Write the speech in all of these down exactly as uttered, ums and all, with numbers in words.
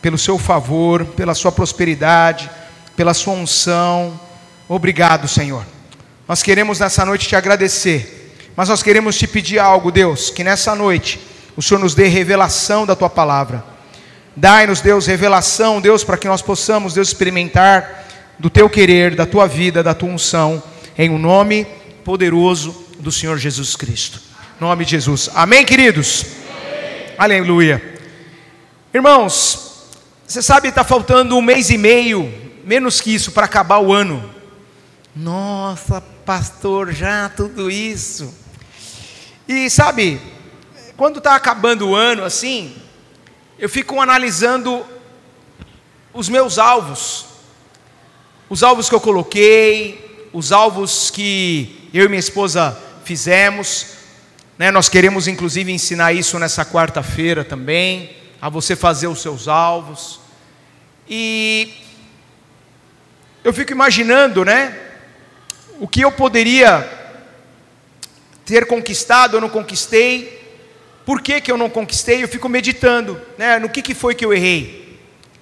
pelo seu favor, pela sua prosperidade, pela sua unção. Obrigado, Senhor. Nós queremos nessa noite te agradecer, mas nós queremos te pedir algo, Deus, que nessa noite o Senhor nos dê revelação da tua palavra. Dai-nos, Deus, revelação, Deus, para que nós possamos, Deus, experimentar do teu querer, da tua vida, da tua unção, em o nome poderoso do Senhor Jesus Cristo. Em nome de Jesus. Amém, queridos? Amém. Aleluia. Irmãos, você sabe, está faltando um mês e meio, menos que isso, para acabar o ano. Nossa, pastor, já tudo isso. E sabe, quando está acabando o ano assim, eu fico analisando os meus alvos, os alvos que eu coloquei, os alvos que eu e minha esposa fizemos, né? Nós queremos inclusive ensinar isso nessa quarta-feira também, a você fazer os seus alvos. E eu fico imaginando, né, o que eu poderia ter conquistado, eu não conquistei. Por que que eu não conquistei? Eu fico meditando, né, no que que foi que eu errei.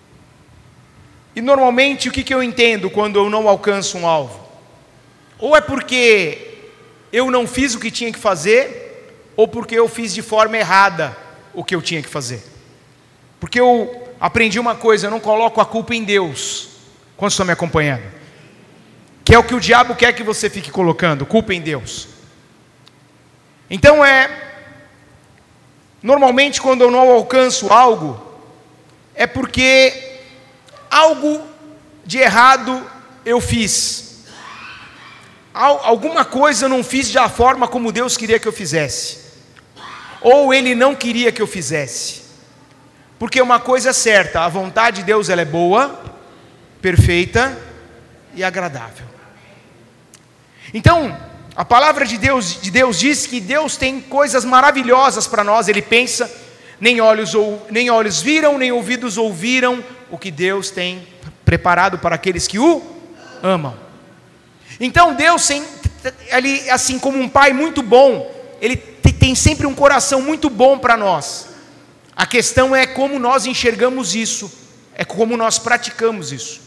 E normalmente o que que eu entendo quando eu não alcanço um alvo? Ou é porque eu não fiz o que tinha que fazer, ou porque eu fiz de forma errada o que eu tinha que fazer. Porque eu aprendi uma coisa, eu não coloco a culpa em Deus. Quantos estão me acompanhando? Que é o que o diabo quer que você fique colocando, culpa em Deus. Então é... Normalmente quando eu não alcanço algo, é porque algo de errado eu fiz. Alguma coisa eu não fiz da forma como Deus queria que eu fizesse. Ou Ele não queria que eu fizesse. Porque uma coisa é certa, a vontade de Deus ela é boa, perfeita e agradável. Então, a palavra de Deus, de Deus diz que Deus tem coisas maravilhosas para nós. Ele pensa, nem olhos, ou, nem olhos viram, nem ouvidos ouviram o que Deus tem preparado para aqueles que o amam. Então Deus, ele, assim como um pai muito bom, Ele tem sempre um coração muito bom para nós. A questão é como nós enxergamos isso, é como nós praticamos isso.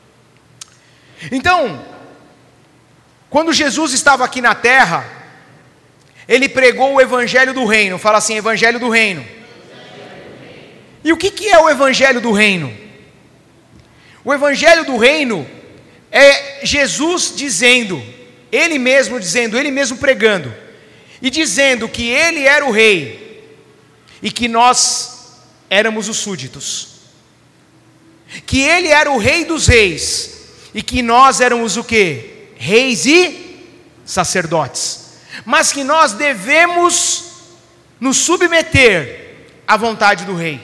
Então, quando Jesus estava aqui na terra, Ele pregou o Evangelho do Reino. Fala assim, Evangelho do Reino. E o que que é o Evangelho do Reino? O Evangelho do Reino é Jesus dizendo, Ele mesmo dizendo, Ele mesmo pregando, e dizendo que Ele era o Rei, e que nós éramos os súditos. Que Ele era o Rei dos Reis, e que nós éramos o quê? Reis e sacerdotes, mas que nós devemos nos submeter à vontade do Rei.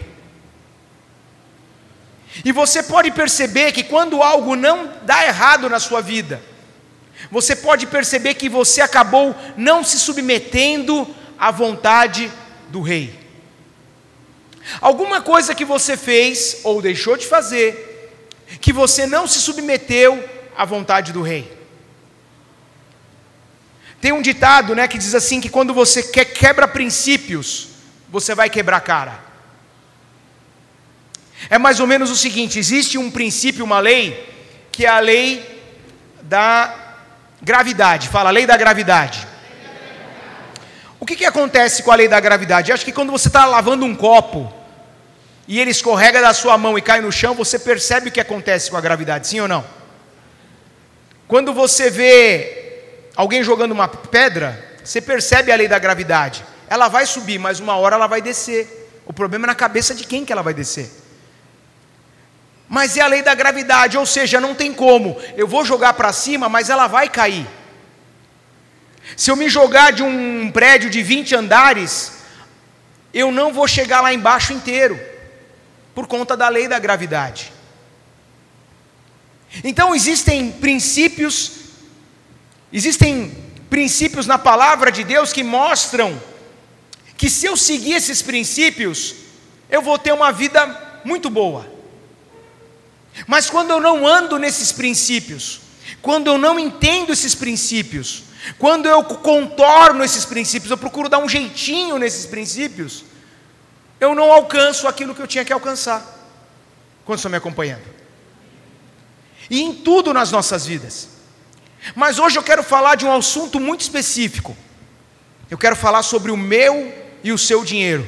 E você pode perceber que quando algo não dá errado na sua vida, você pode perceber que você acabou não se submetendo à vontade do Rei. Alguma coisa que você fez ou deixou de fazer, que você não se submeteu à vontade do Rei. Tem um ditado, né, que diz assim, que quando você quer, quebra princípios, você vai quebrar cara. É mais ou menos o seguinte, existe um princípio, uma lei, que é a lei da gravidade. Fala, a lei da gravidade. O que que acontece com a lei da gravidade? Eu acho que quando você está lavando um copo, e ele escorrega da sua mão e cai no chão, você percebe o que acontece com a gravidade, sim ou não? Quando você vê alguém jogando uma pedra, você percebe a lei da gravidade. Ela vai subir, mas uma hora ela vai descer. O problema é na cabeça de quem que ela vai descer. Mas é a lei da gravidade, ou seja, não tem como. Eu vou jogar para cima, mas ela vai cair. Se eu me jogar de um prédio de vinte andares, eu não vou chegar lá embaixo inteiro, por conta da lei da gravidade. Então existem princípios, existem princípios na palavra de Deus que mostram que se eu seguir esses princípios, eu vou ter uma vida muito boa. Mas quando eu não ando nesses princípios, quando eu não entendo esses princípios, quando eu contorno esses princípios, eu procuro dar um jeitinho nesses princípios, eu não alcanço aquilo que eu tinha que alcançar. Quantos estão me acompanhando? E em tudo nas nossas vidas. Mas hoje eu quero falar de um assunto muito específico. Eu quero falar sobre o meu e o seu dinheiro.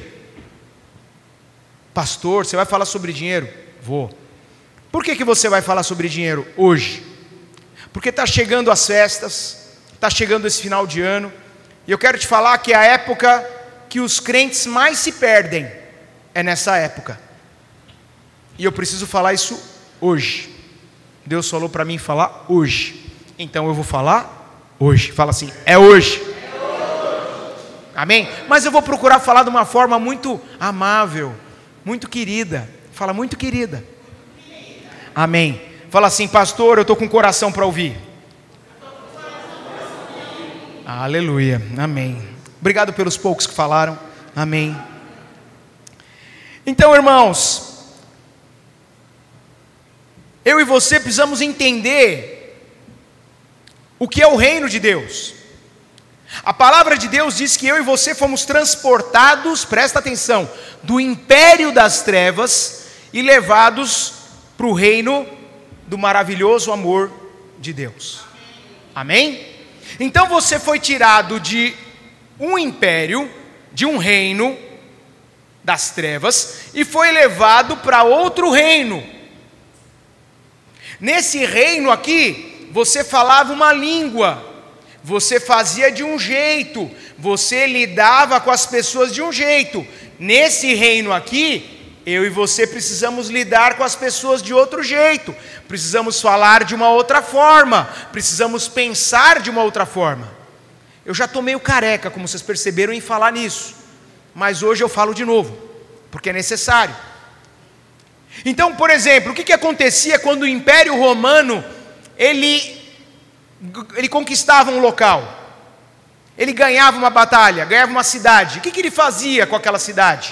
Pastor, você vai falar sobre dinheiro? Vou. Por que que você vai falar sobre dinheiro hoje? Porque está chegando as festas, está chegando esse final de ano, e eu quero te falar que a época que os crentes mais se perdem é nessa época. E eu preciso falar isso hoje. Deus falou para mim falar hoje. Então eu vou falar hoje. Fala assim, é hoje. É hoje. Amém? Mas eu vou procurar falar de uma forma muito amável, muito querida. Fala, muito querida. Amém. Fala assim, pastor, eu estou com o coração para ouvir. Aleluia. Amém. Obrigado pelos poucos que falaram. Amém. Então, irmãos, eu e você precisamos entender o que é o reino de Deus. A palavra de Deus diz que eu e você fomos transportados, presta atenção, do império das trevas e levados para o reino do maravilhoso amor de Deus. Amém? Então você foi tirado de um império, de um reino das trevas, e foi levado para outro reino. Nesse reino aqui, você falava uma língua, você fazia de um jeito, você lidava com as pessoas de um jeito. Nesse reino aqui, eu e você precisamos lidar com as pessoas de outro jeito, precisamos falar de uma outra forma, precisamos pensar de uma outra forma. Eu já estou meio careca, como vocês perceberam, em falar nisso, mas hoje eu falo de novo, porque é necessário. Então, por exemplo, o que, que acontecia quando o Império Romano, ele, ele conquistava um local, ele ganhava uma batalha, ganhava uma cidade, o que, que ele fazia com aquela cidade?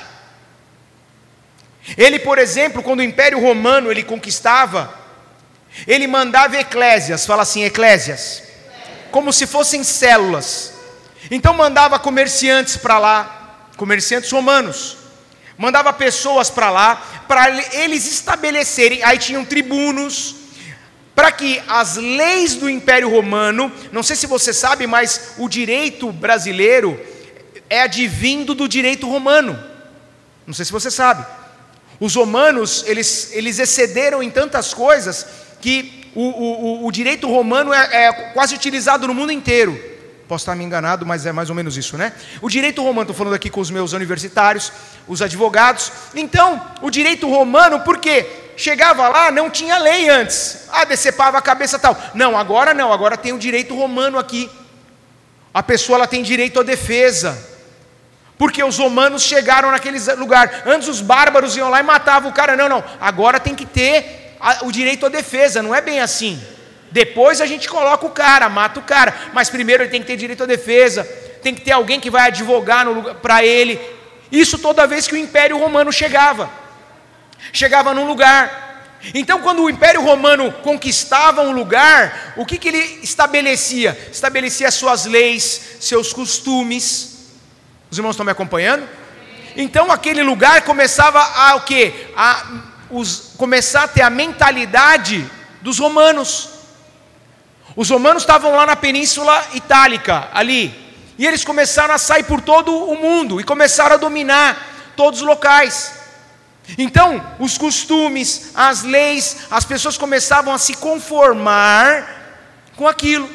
Ele, por exemplo, quando o Império Romano ele conquistava, ele mandava eclésias, fala assim, eclésias, como se fossem células. Então mandava comerciantes para lá, comerciantes romanos, mandava pessoas para lá, para eles estabelecerem, aí tinham tribunos, para que as leis do Império Romano, não sei se você sabe, mas o direito brasileiro é advindo do direito romano, não sei se você sabe. Os romanos, eles, eles excederam em tantas coisas, que o, o, o direito romano é, é quase utilizado no mundo inteiro. Posso estar me enganado, mas é mais ou menos isso, né? O direito romano, estou falando aqui com os meus universitários, os advogados. Então, o direito romano, por quê? Chegava lá, não tinha lei antes. Ah, decepava a cabeça tal. Não, agora não, agora tem o direito romano aqui. A pessoa ela tem direito à defesa. Porque os romanos chegaram naquele lugar. Antes os bárbaros iam lá e matavam o cara. Não, não, agora tem que ter a, o direito à defesa, não é bem assim. Depois a gente coloca o cara, mata o cara, mas primeiro ele tem que ter direito à defesa, tem que ter alguém que vai advogar para ele. Isso toda vez que o Império Romano chegava, chegava num lugar. Então quando o Império Romano conquistava um lugar, o que, que ele estabelecia? Estabelecia suas leis, seus costumes. Os irmãos estão me acompanhando? Então aquele lugar começava a o quê? A os, começar a ter a mentalidade dos romanos. Os romanos estavam lá na Península Itálica, ali, e eles começaram a sair por todo o mundo, e começaram a dominar todos os locais. Então, os costumes, as leis, as pessoas começavam a se conformar com aquilo.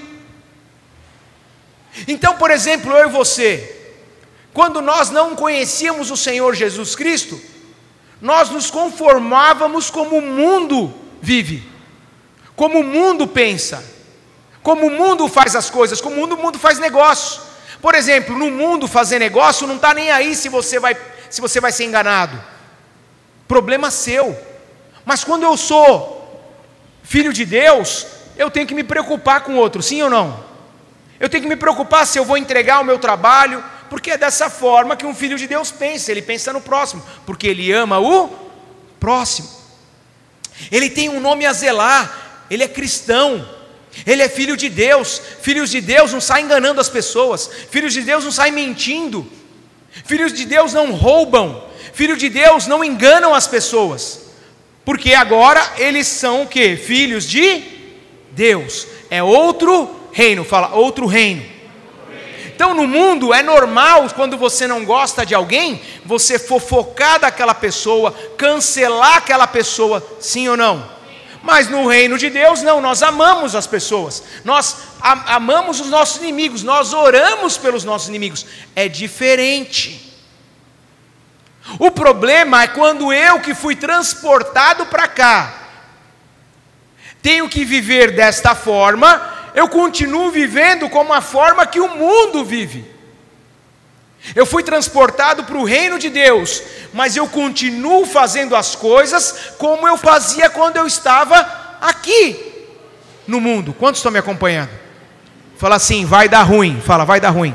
Então, por exemplo, eu e você, quando nós não conhecíamos o Senhor Jesus Cristo, nós nos conformávamos como o mundo vive, como o mundo pensa, como o mundo faz as coisas, como o mundo, o mundo faz negócio. Por exemplo, no mundo fazer negócio não está nem aí se você vai, se você vai ser enganado. Problema seu. Mas quando eu sou filho de Deus, eu tenho que me preocupar com o outro, sim ou não? Eu tenho que me preocupar se eu vou entregar o meu trabalho, porque é dessa forma que um filho de Deus pensa, ele pensa no próximo, porque ele ama o próximo. Ele tem um nome a zelar, ele é cristão. Ele é filho de Deus. Filhos de Deus não saem enganando as pessoas, filhos de Deus não saem mentindo, filhos de Deus não roubam, filhos de Deus não enganam as pessoas. Porque agora eles são o quê? Filhos de Deus. É outro reino, fala, outro reino. Então no mundo é normal, quando você não gosta de alguém, você fofocar daquela pessoa, cancelar aquela pessoa, sim ou não? Mas no reino de Deus não, nós amamos as pessoas, nós a- amamos os nossos inimigos, nós oramos pelos nossos inimigos, é diferente. O problema é quando eu que fui transportado para cá, tenho que viver desta forma, eu continuo vivendo como a forma que o mundo vive. Eu fui transportado para o reino de Deus, mas eu continuo fazendo as coisas como eu fazia quando eu estava aqui no mundo. Quantos estão me acompanhando? Fala assim, vai dar ruim. Fala, vai dar ruim.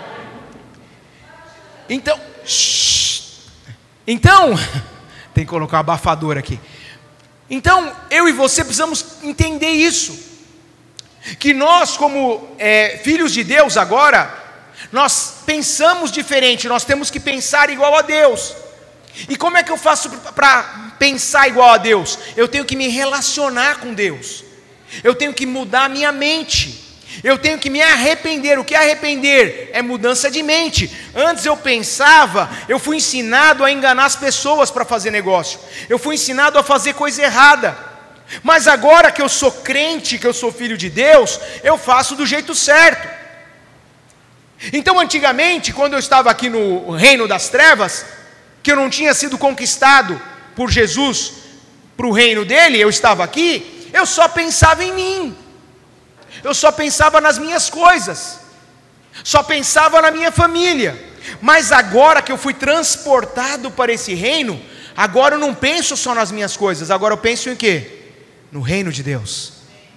Então, shh, então, tem que colocar um abafador aqui. Então, eu e você precisamos entender isso. Que nós, como é, filhos de Deus agora, nós pensamos diferente, nós temos que pensar igual a Deus. E como é que eu faço para pensar igual a Deus? Eu tenho que me relacionar com Deus, eu tenho que mudar a minha mente, eu tenho que me arrepender. O que é arrepender? É mudança de mente. Antes eu pensava, eu fui ensinado a enganar as pessoas para fazer negócio, eu fui ensinado a fazer coisa errada. Mas agora que eu sou crente, que eu sou filho de Deus, eu faço do jeito certo. Então antigamente, quando eu estava aqui no reino das trevas, que eu não tinha sido conquistado por Jesus para o reino dele, eu estava aqui, eu só pensava em mim, eu só pensava nas minhas coisas, só pensava na minha família. Mas agora que eu fui transportado para esse reino, agora eu não penso só nas minhas coisas, agora eu penso em quê? No reino de Deus.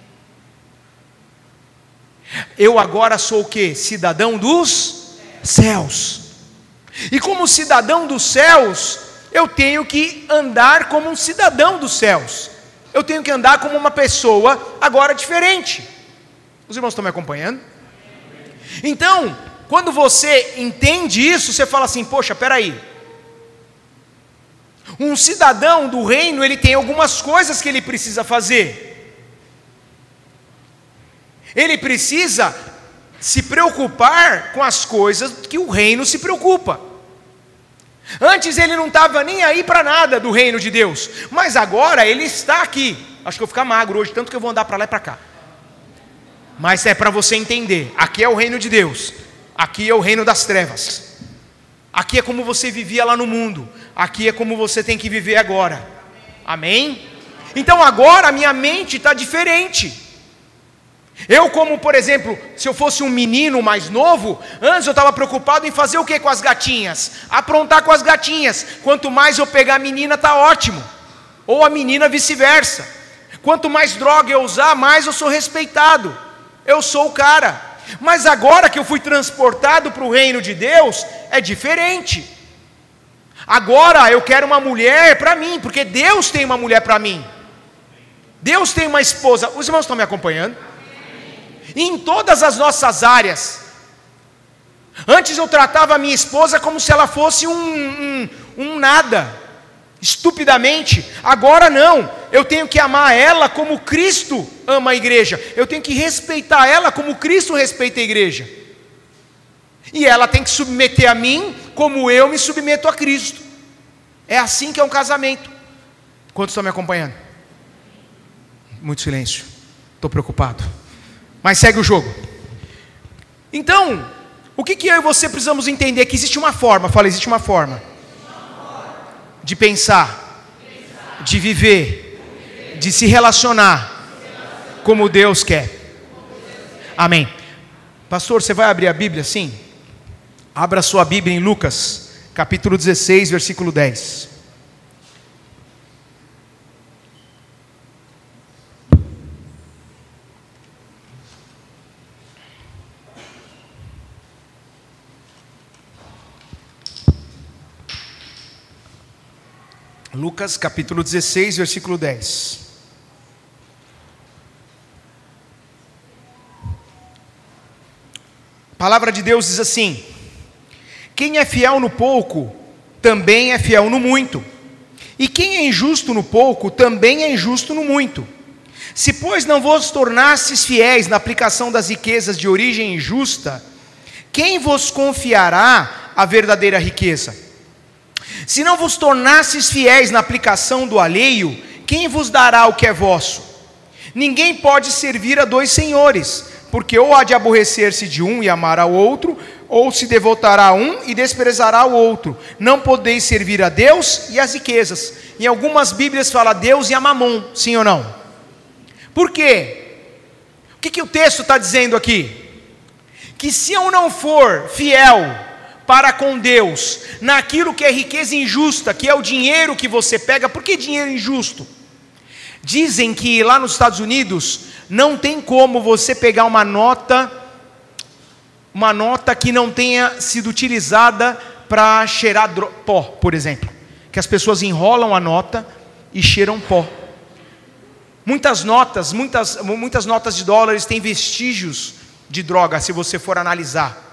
Eu agora sou o quê? Cidadão dos céus. E como cidadão dos céus, eu tenho que andar como um cidadão dos céus. Eu tenho que andar como uma pessoa agora diferente. Os irmãos estão me acompanhando? Então, quando você entende isso, você fala assim, poxa, peraí. Um cidadão do reino, ele tem algumas coisas que ele precisa fazer. Ele precisa se preocupar com as coisas que o reino se preocupa. Antes ele não estava nem aí para nada do reino de Deus, mas agora ele está aqui. Acho que eu vou ficar magro hoje, tanto que eu vou andar para lá e para cá. Mas é para você entender, aqui é o reino de Deus, aqui é o reino das trevas. Aqui é como você vivia lá no mundo, aqui é como você tem que viver agora. Amém? Então agora a minha mente está diferente. Eu, como por exemplo, se eu fosse um menino mais novo, antes eu estava preocupado em fazer o que com as gatinhas? Aprontar com as gatinhas. Quanto mais eu pegar a menina, está ótimo. Ou a menina vice-versa. Quanto mais droga eu usar, mais eu sou respeitado. Eu sou o cara. Mas agora que eu fui transportado para o reino de Deus, é diferente. Agora eu quero uma mulher para mim, porque Deus tem uma mulher para mim. Deus tem uma esposa. Os irmãos estão me acompanhando? E em todas as nossas áreas. Antes eu tratava a minha esposa como se ela fosse um, um, um nada, estupidamente. Agora não, eu tenho que amar ela como Cristo ama a igreja. Eu tenho que respeitar ela como Cristo respeita a igreja. E ela tem que submeter a mim como eu me submeto a Cristo. É assim que é um casamento. Quantos estão me acompanhando? Muito silêncio, estou preocupado. Mas segue o jogo. Então, o que, que eu e você precisamos entender? Que existe uma forma, fala, existe uma forma de pensar, de viver, de se relacionar como Deus quer. Amém. Pastor, você vai abrir a Bíblia, sim? Abra sua Bíblia em Lucas, capítulo dezesseis, versículo dez. Lucas capítulo dezesseis, versículo dez. A palavra de Deus diz assim: quem é fiel no pouco, também é fiel no muito. E quem é injusto no pouco, também é injusto no muito. Se, pois, não vos tornastes fiéis na aplicação das riquezas de origem injusta, quem vos confiará a verdadeira riqueza? Se não vos tornastes fiéis na aplicação do alheio, quem vos dará o que é vosso? Ninguém pode servir a dois senhores, porque ou há de aborrecer-se de um e amar ao outro, ou se devotará a um e desprezará o outro. Não podeis servir a Deus e às riquezas. Em algumas Bíblias fala Deus e a Mamon, sim ou não? Por quê? O que, que o texto está dizendo aqui? Que se eu não for fiel para com Deus, naquilo que é riqueza injusta, que é o dinheiro que você pega. Por que dinheiro injusto? Dizem que lá nos Estados Unidos não tem como você pegar uma nota, uma nota que não tenha sido utilizada para cheirar dro- pó, por exemplo. Que as pessoas enrolam a nota e cheiram pó. Muitas notas, muitas, muitas notas de dólares têm vestígios de droga, se você for analisar.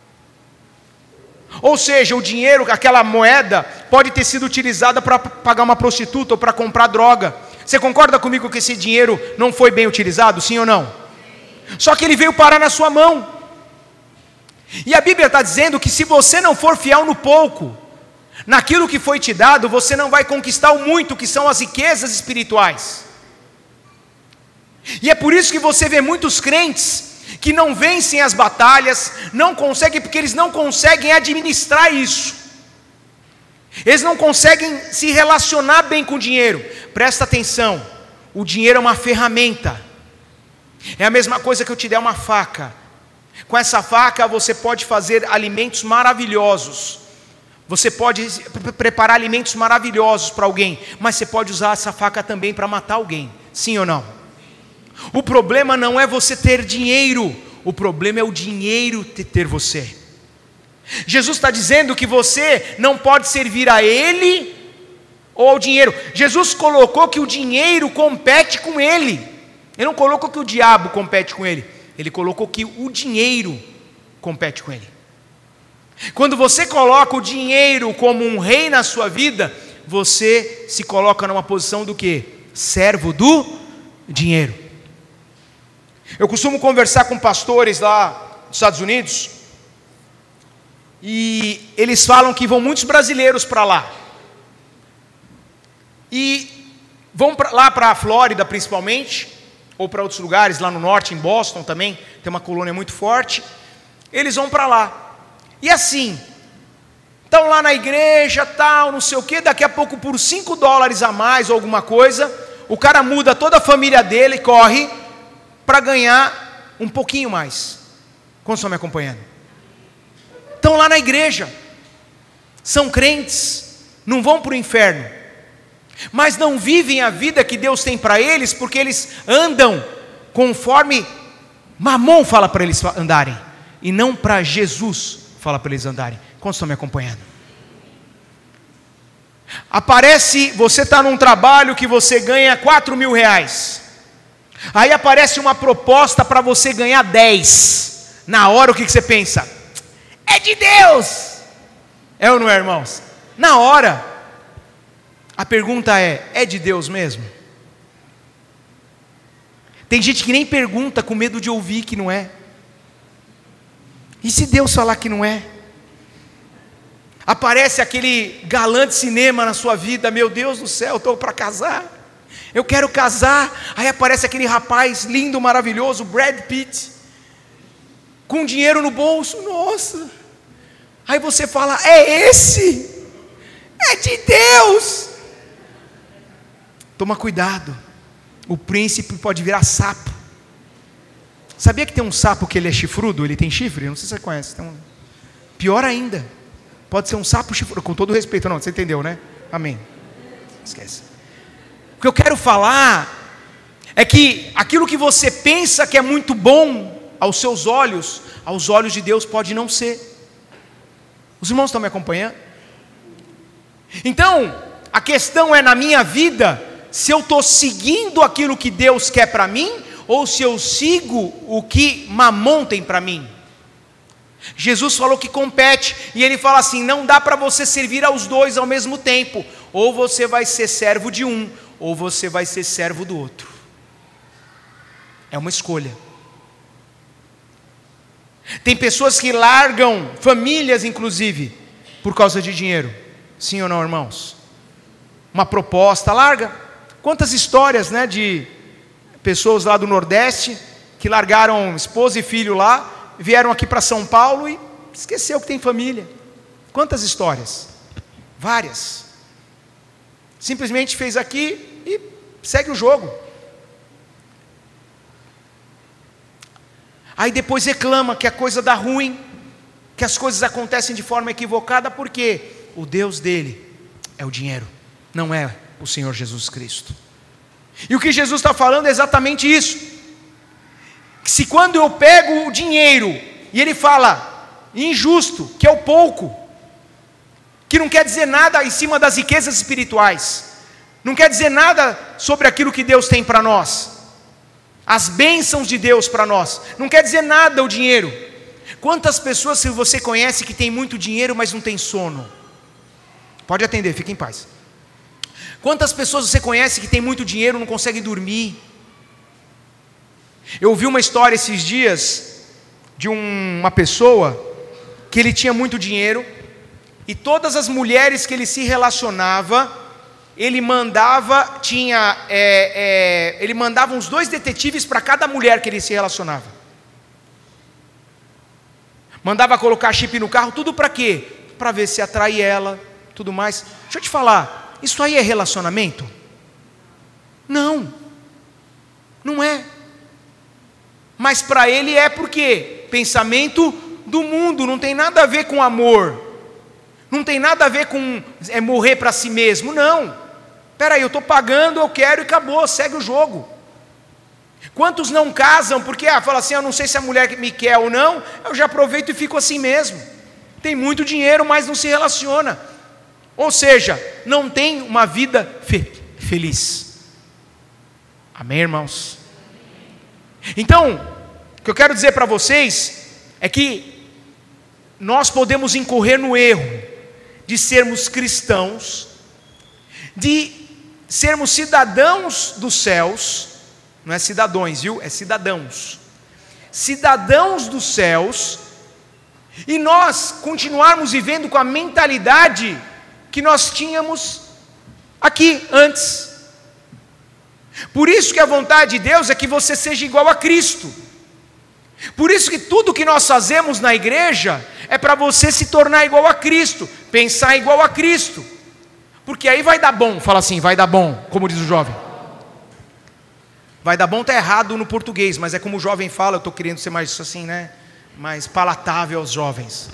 Ou seja, o dinheiro, aquela moeda, pode ter sido utilizada para pagar uma prostituta ou para comprar droga. Você concorda comigo que esse dinheiro não foi bem utilizado, sim ou não? Só que ele veio parar na sua mão. E a Bíblia está dizendo que se você não for fiel no pouco, naquilo que foi te dado, você não vai conquistar o muito, que são as riquezas espirituais. E é por isso que você vê muitos crentes que não vencem as batalhas, não conseguem, porque eles não conseguem administrar isso. Eles não conseguem se relacionar bem com o dinheiro. Presta atenção, o dinheiro é uma ferramenta. É a mesma coisa que eu te der uma faca. Com essa faca você pode fazer alimentos maravilhosos. Você pode preparar alimentos maravilhosos para alguém, mas você pode usar essa faca também para matar alguém. Sim ou não? O problema não é você ter dinheiro, o problema é o dinheiro ter você. Jesus está dizendo que você não pode servir a Ele ou ao dinheiro. Jesus colocou que o dinheiro compete com Ele. Ele não colocou que o diabo compete com Ele. Ele colocou que o dinheiro compete com Ele. Quando você coloca o dinheiro como um rei na sua vida, você se coloca numa posição do quê? Servo do dinheiro. Eu costumo conversar com pastores lá nos Estados Unidos, e eles falam que vão muitos brasileiros para lá, e vão pra, lá para a Flórida principalmente, ou para outros lugares, lá no norte, em Boston também, tem uma colônia muito forte. Eles vão para lá, e assim, estão lá na igreja, tal, não sei o que, daqui a pouco por cinco dólares a mais ou alguma coisa, o cara muda toda a família dele, corre para ganhar um pouquinho mais. Quantos estão me acompanhando? Estão lá na igreja, são crentes, não vão para o inferno, mas não vivem a vida que Deus tem para eles, porque eles andam conforme Mamon fala para eles andarem, e não para Jesus fala para eles andarem. Quantos estão me acompanhando? Aparece, você está num trabalho que você ganha quatro mil reais, aí aparece uma proposta para você ganhar dez. Na hora o que, que você pensa? É de Deus! É ou não é, irmãos? Na hora, a pergunta é, é de Deus mesmo? Tem gente que nem pergunta com medo de ouvir que não é. E se Deus falar que não é? Aparece aquele galã de cinema na sua vida, meu Deus do céu, estou para casar, eu quero casar. Aí aparece aquele rapaz lindo, maravilhoso, Brad Pitt, com dinheiro no bolso, nossa. Aí você fala, é esse? É de Deus. Toma cuidado, o príncipe pode virar sapo. Sabia que tem um sapo que ele é chifrudo, ele tem chifre? Não sei se você conhece. Tem um... Pior ainda, pode ser um sapo chifrudo, com todo respeito, não, você entendeu, né? Amém. Esquece. O que eu quero falar é que aquilo que você pensa que é muito bom aos seus olhos, aos olhos de Deus pode não ser. Os irmãos estão me acompanhando? Então, a questão é, na minha vida, se eu estou seguindo aquilo que Deus quer para mim, ou se eu sigo o que Mamon tem para mim. Jesus falou que compete, e ele fala assim, não dá para você servir aos dois ao mesmo tempo, ou você vai ser servo de um, ou você vai ser servo do outro. É uma escolha. Tem pessoas que largam famílias, inclusive, por causa de dinheiro. Sim ou não, irmãos? Uma proposta, larga. Quantas histórias, né, de pessoas lá do Nordeste que largaram esposa e filho lá, vieram aqui para São Paulo e esqueceu que tem família. Quantas histórias? Várias. Simplesmente fez aqui e segue o jogo. Aí depois reclama que a coisa dá ruim, que as coisas acontecem de forma equivocada, porque o Deus dele é o dinheiro, não é o Senhor Jesus Cristo. E o que Jesus está falando é exatamente isso, que se quando eu pego o dinheiro, e ele fala, injusto, que é o pouco, que não quer dizer nada em cima das riquezas espirituais, não quer dizer nada sobre aquilo que Deus tem para nós, as bênçãos de Deus para nós, não quer dizer nada o dinheiro. Quantas pessoas você conhece que tem muito dinheiro, mas não tem sono? Pode atender, fique em paz. Quantas pessoas você conhece que tem muito dinheiro, não consegue dormir? Eu ouvi uma história esses dias, de um, uma pessoa, que ele tinha muito dinheiro, e todas as mulheres que ele se relacionava, ele mandava, tinha, é, é, ele mandava uns dois detetives para cada mulher que ele se relacionava. Mandava colocar chip no carro, tudo para quê? Para ver se atrai ela, tudo mais. Deixa eu te falar, isso aí é relacionamento? Não, não é. Mas para ele é porque pensamento do mundo, não tem nada a ver com amor, não tem nada a ver com é, morrer para si mesmo, não. Espera aí, eu estou pagando, eu quero e acabou, segue o jogo. Quantos não casam porque ah, fala assim, eu não sei se a mulher me quer ou não, eu já aproveito e fico assim mesmo. Tem muito dinheiro, mas não se relaciona. Ou seja, não tem uma vida fe- feliz. Amém, irmãos? Então, o que eu quero dizer para vocês é que nós podemos incorrer no erro de sermos cristãos, de sermos cidadãos dos céus, não é cidadãos, viu? É cidadãos. Cidadãos dos céus, e nós continuarmos vivendo com a mentalidade que nós tínhamos aqui antes. Por isso que a vontade de Deus é que você seja igual a Cristo. Por isso que tudo que nós fazemos na igreja é para você se tornar igual a Cristo, pensar igual a Cristo. Porque aí vai dar bom, fala assim, vai dar bom, como diz o jovem. Vai dar bom está errado no português, mas é como o jovem fala, eu estou querendo ser mais assim, né? Mais palatável aos jovens.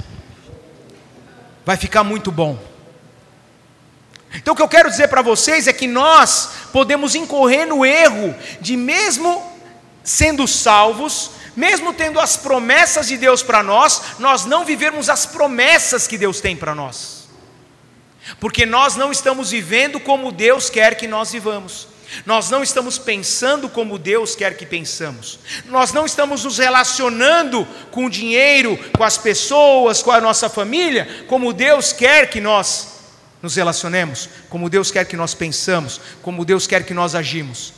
Vai ficar muito bom. Então o que eu quero dizer para vocês é que nós podemos incorrer no erro de mesmo sendo salvos, mesmo tendo as promessas de Deus para nós, nós não vivermos as promessas que Deus tem para nós. Porque nós não estamos vivendo como Deus quer que nós vivamos. Nós não estamos pensando como Deus quer que pensamos. Nós não estamos nos relacionando com o dinheiro, com as pessoas, com a nossa família, como Deus quer que nós nos relacionemos, como Deus quer que nós pensamos, como Deus quer que nós agimos.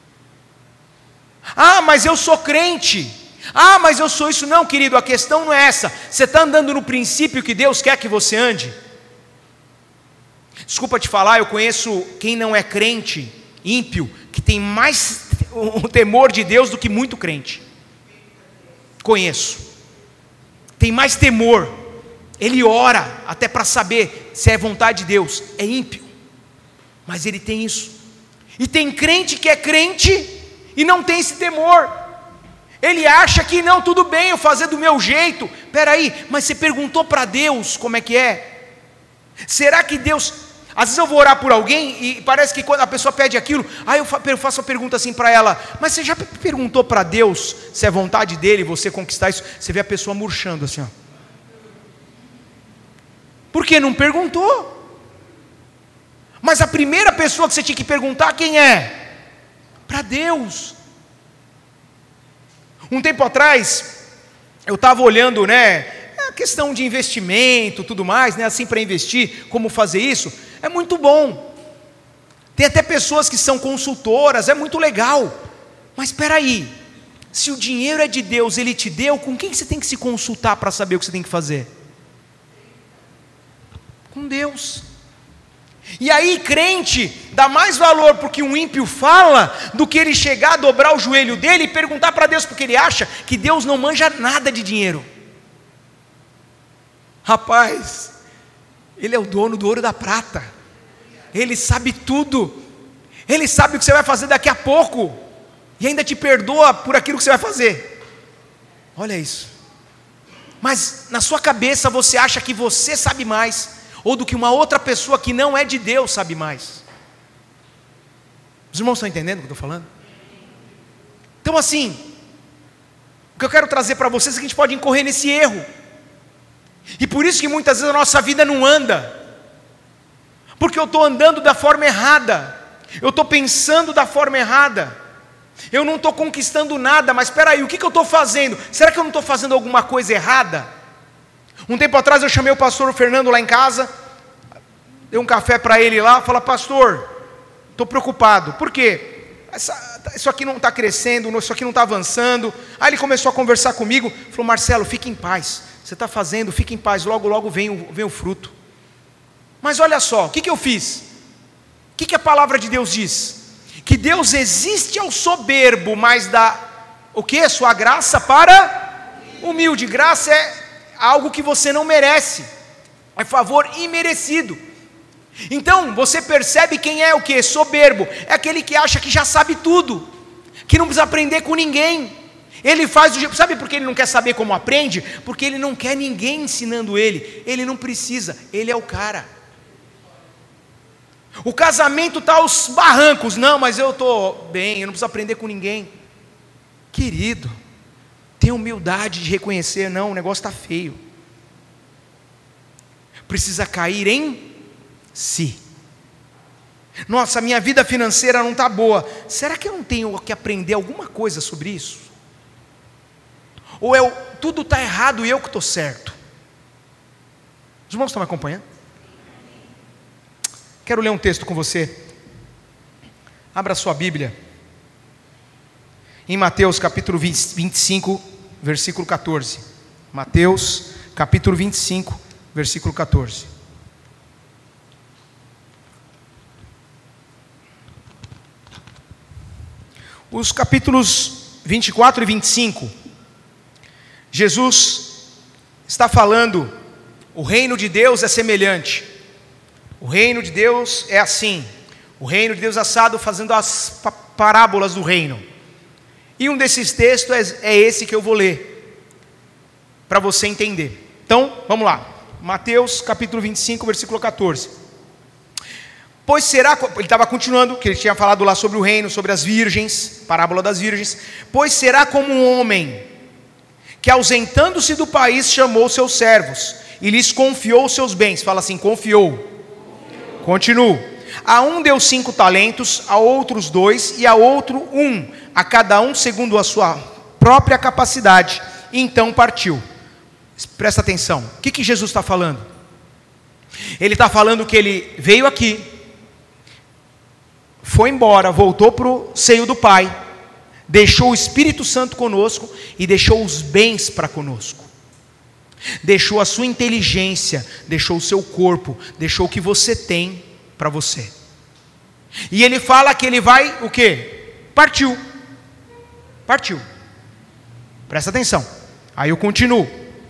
Ah, mas eu sou crente. Ah, mas eu sou isso. Não, querido, a questão não é essa. Você está andando no princípio que Deus quer que você ande? Desculpa te falar, eu conheço quem não é crente, ímpio, que tem mais o temor de Deus do que muito crente. Conheço. Tem mais temor. Ele ora até para saber se é vontade de Deus. É ímpio, mas ele tem isso. E tem crente que é crente e não tem esse temor. Ele acha que não, tudo bem eu fazer do meu jeito. Espera aí, mas você perguntou para Deus como é que é? Será que Deus... Às vezes eu vou orar por alguém e parece que quando a pessoa pede aquilo, aí eu faço a pergunta assim para ela, mas você já perguntou para Deus se é vontade dele você conquistar isso? Você vê a pessoa murchando assim, ó. Por que não perguntou? Mas a primeira pessoa que você tinha que perguntar, quem é? Para Deus. Um tempo atrás, eu estava olhando, né, a questão de investimento, tudo mais, né, assim para investir, como fazer isso, é muito bom. Tem até pessoas que são consultoras, é muito legal. Mas espera aí, se o dinheiro é de Deus, Ele te deu, com quem você tem que se consultar para saber o que você tem que fazer? Com Deus. E aí crente dá mais valor porque um ímpio fala, do que ele chegar, dobrar o joelho dele e perguntar para Deus, porque ele acha que Deus não manja nada de dinheiro. Rapaz, Ele é o dono do ouro e da prata, Ele sabe tudo, Ele sabe o que você vai fazer daqui a pouco, e ainda te perdoa por aquilo que você vai fazer. Olha isso. Mas na sua cabeça você acha que você sabe mais, ou do que uma outra pessoa que não é de Deus sabe mais. Os irmãos estão entendendo o que eu estou falando? Então assim, o que eu quero trazer para vocês é que a gente pode incorrer nesse erro, e por isso que muitas vezes a nossa vida não anda, porque eu estou andando da forma errada, eu estou pensando da forma errada, eu não estou conquistando nada. Mas espera aí, o que, que eu estou fazendo? Será que eu não estou fazendo alguma coisa errada? Um tempo atrás eu chamei o pastor Fernando lá em casa, dei um café para ele lá, falei: pastor, estou preocupado, por quê? Essa, isso aqui não está crescendo, isso aqui não está avançando. Aí ele começou a conversar comigo, falou: Marcelo, fique em paz, você está fazendo, fique em paz, logo logo vem o, vem o fruto. Mas olha só, o que, que eu fiz? O que, que a palavra de Deus diz? Que Deus existe ao soberbo, mas dá o que? Sua graça para humilde. Graça é algo que você não merece, é favor imerecido. Então você percebe quem é o que? Soberbo. É aquele que acha que já sabe tudo, que não precisa aprender com ninguém. Ele faz do jeito. Sabe por que ele não quer saber como aprende? Porque ele não quer ninguém ensinando ele. Ele não precisa, ele é o cara. O casamento está aos barrancos. Não, mas eu estou bem, eu não preciso aprender com ninguém. Querido, tenha humildade de reconhecer: não, o negócio está feio. Precisa cair em si. Nossa, minha vida financeira não está boa. Será que eu não tenho que aprender alguma coisa sobre isso? Ou eu, tudo está errado e eu que estou certo? Os irmãos estão me acompanhando? Quero ler um texto com você. Abra sua Bíblia em Mateus capítulo vinte e cinco, versículo catorze. Mateus capítulo vinte e cinco, versículo catorze. Os capítulos vinte e quatro e vinte e cinco, Jesus está falando: o reino de Deus é semelhante. O reino de Deus é assim. O reino de Deus assado, fazendo as parábolas do reino. E um desses textos é, é esse que eu vou ler, para você entender. Então, vamos lá. Mateus capítulo vinte e cinco, versículo catorze. Pois será, ele estava continuando, que ele tinha falado lá sobre o reino, sobre as virgens, parábola das virgens. Pois será como um homem que, ausentando-se do país, chamou seus servos e lhes confiou seus bens. Fala assim: confiou. Continuo. A um deu cinco talentos, a outros dois, e a outro um, a cada um segundo a sua própria capacidade. E então partiu. Presta atenção, o que, que Jesus está falando? Ele está falando que ele veio aqui, foi embora, voltou para o seio do Pai, deixou o Espírito Santo conosco e deixou os bens para conosco. Deixou a sua inteligência, deixou o seu corpo, deixou o que você tem para você. E ele fala que ele vai, o quê? Partiu. Partiu. Presta atenção. Aí eu continuo.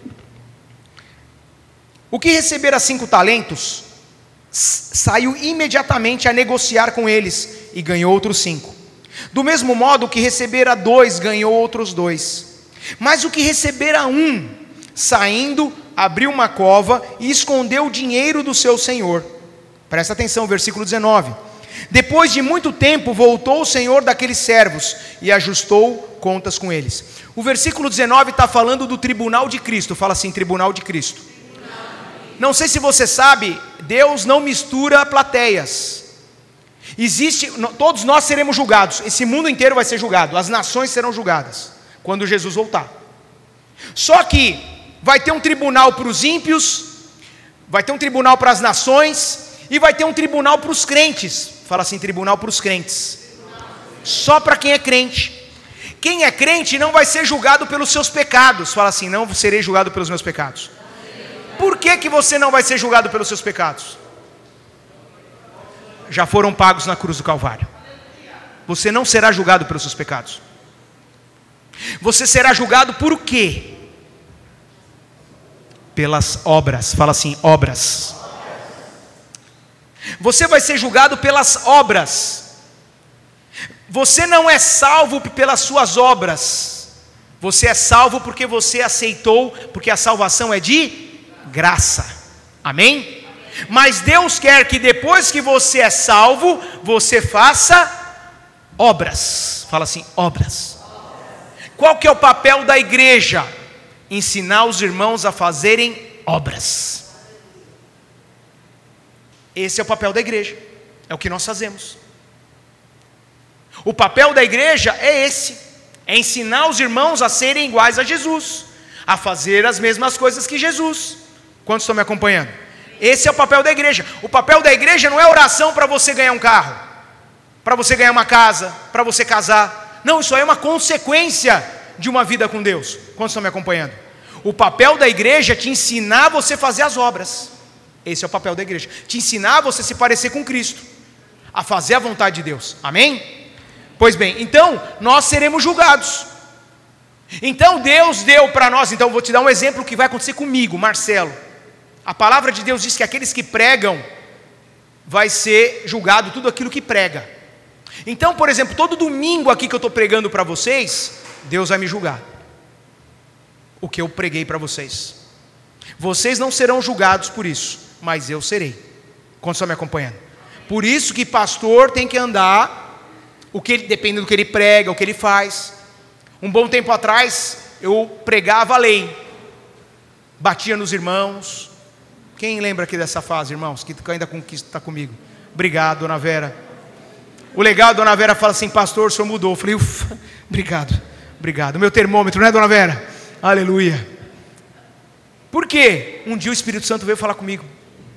O que recebera cinco talentos, saiu imediatamente a negociar com eles e ganhou outros cinco. Do mesmo modo, o que recebera dois, ganhou outros dois. Mas o que recebera um, saindo, abriu uma cova e escondeu o dinheiro do seu senhor. Presta atenção, versículo dezenove. Depois de muito tempo, voltou o senhor daqueles servos e ajustou contas com eles. O versículo dezenove está falando do tribunal de Cristo. Fala assim: tribunal de Cristo. Não sei se você sabe, Deus não mistura plateias. Existe, todos nós seremos julgados. Esse mundo inteiro vai ser julgado. As nações serão julgadas quando Jesus voltar. Só que vai ter um tribunal para os ímpios, vai ter um tribunal para as nações, e vai ter um tribunal para os crentes. Fala assim, tribunal para os crentes. Só para quem é crente. Quem é crente não vai ser julgado pelos seus pecados. Fala assim, não serei julgado pelos meus pecados. Por que que você não vai ser julgado pelos seus pecados? Já foram pagos na cruz do Calvário. Você não será julgado pelos seus pecados. Você será julgado por o quê? Pelas obras. Fala assim, obras. Você vai ser julgado pelas obras. Você não é salvo pelas suas obras. Você é salvo porque você aceitou, porque a salvação é de graça. Amém? Mas Deus quer que depois que você é salvo, você faça obras. Fala assim, obras. Qual que é o papel da igreja? Ensinar os irmãos a fazerem obras. Esse é o papel da igreja. É o que nós fazemos. O papel da igreja é esse. É ensinar os irmãos a serem iguais a Jesus, a fazer as mesmas coisas que Jesus. Quantos estão me acompanhando? Esse é o papel da igreja. O papel da igreja não é oração para você ganhar um carro, para você ganhar uma casa, para você casar. Não, isso aí é uma consequência de uma vida com Deus. Quantos estão me acompanhando? O papel da igreja é te ensinar você a fazer as obras. Esse é o papel da igreja. Te ensinar você a se parecer com Cristo, a fazer a vontade de Deus. Amém? Pois bem, então nós seremos julgados. Então Deus deu para nós, então vou te dar um exemplo que vai acontecer comigo, Marcelo. A palavra de Deus diz que aqueles que pregam vai ser julgado tudo aquilo que prega. Então, por exemplo, todo domingo aqui que eu estou pregando para vocês, Deus vai me julgar o que eu preguei para vocês. Vocês não serão julgados por isso, mas eu serei. Quantos estão me acompanhando? Por isso que pastor tem que andar, o que ele, dependendo do que ele prega, o que ele faz. Um bom tempo atrás, eu pregava a lei, batia nos irmãos. Quem lembra aqui dessa fase, irmãos, que ainda está comigo? Obrigado, dona Vera. O legal, dona Vera fala assim, pastor, o senhor mudou. Eu falei, ufa, obrigado, obrigado. Meu termômetro, né, dona Vera? Aleluia. Por quê? Um dia o Espírito Santo veio falar comigo.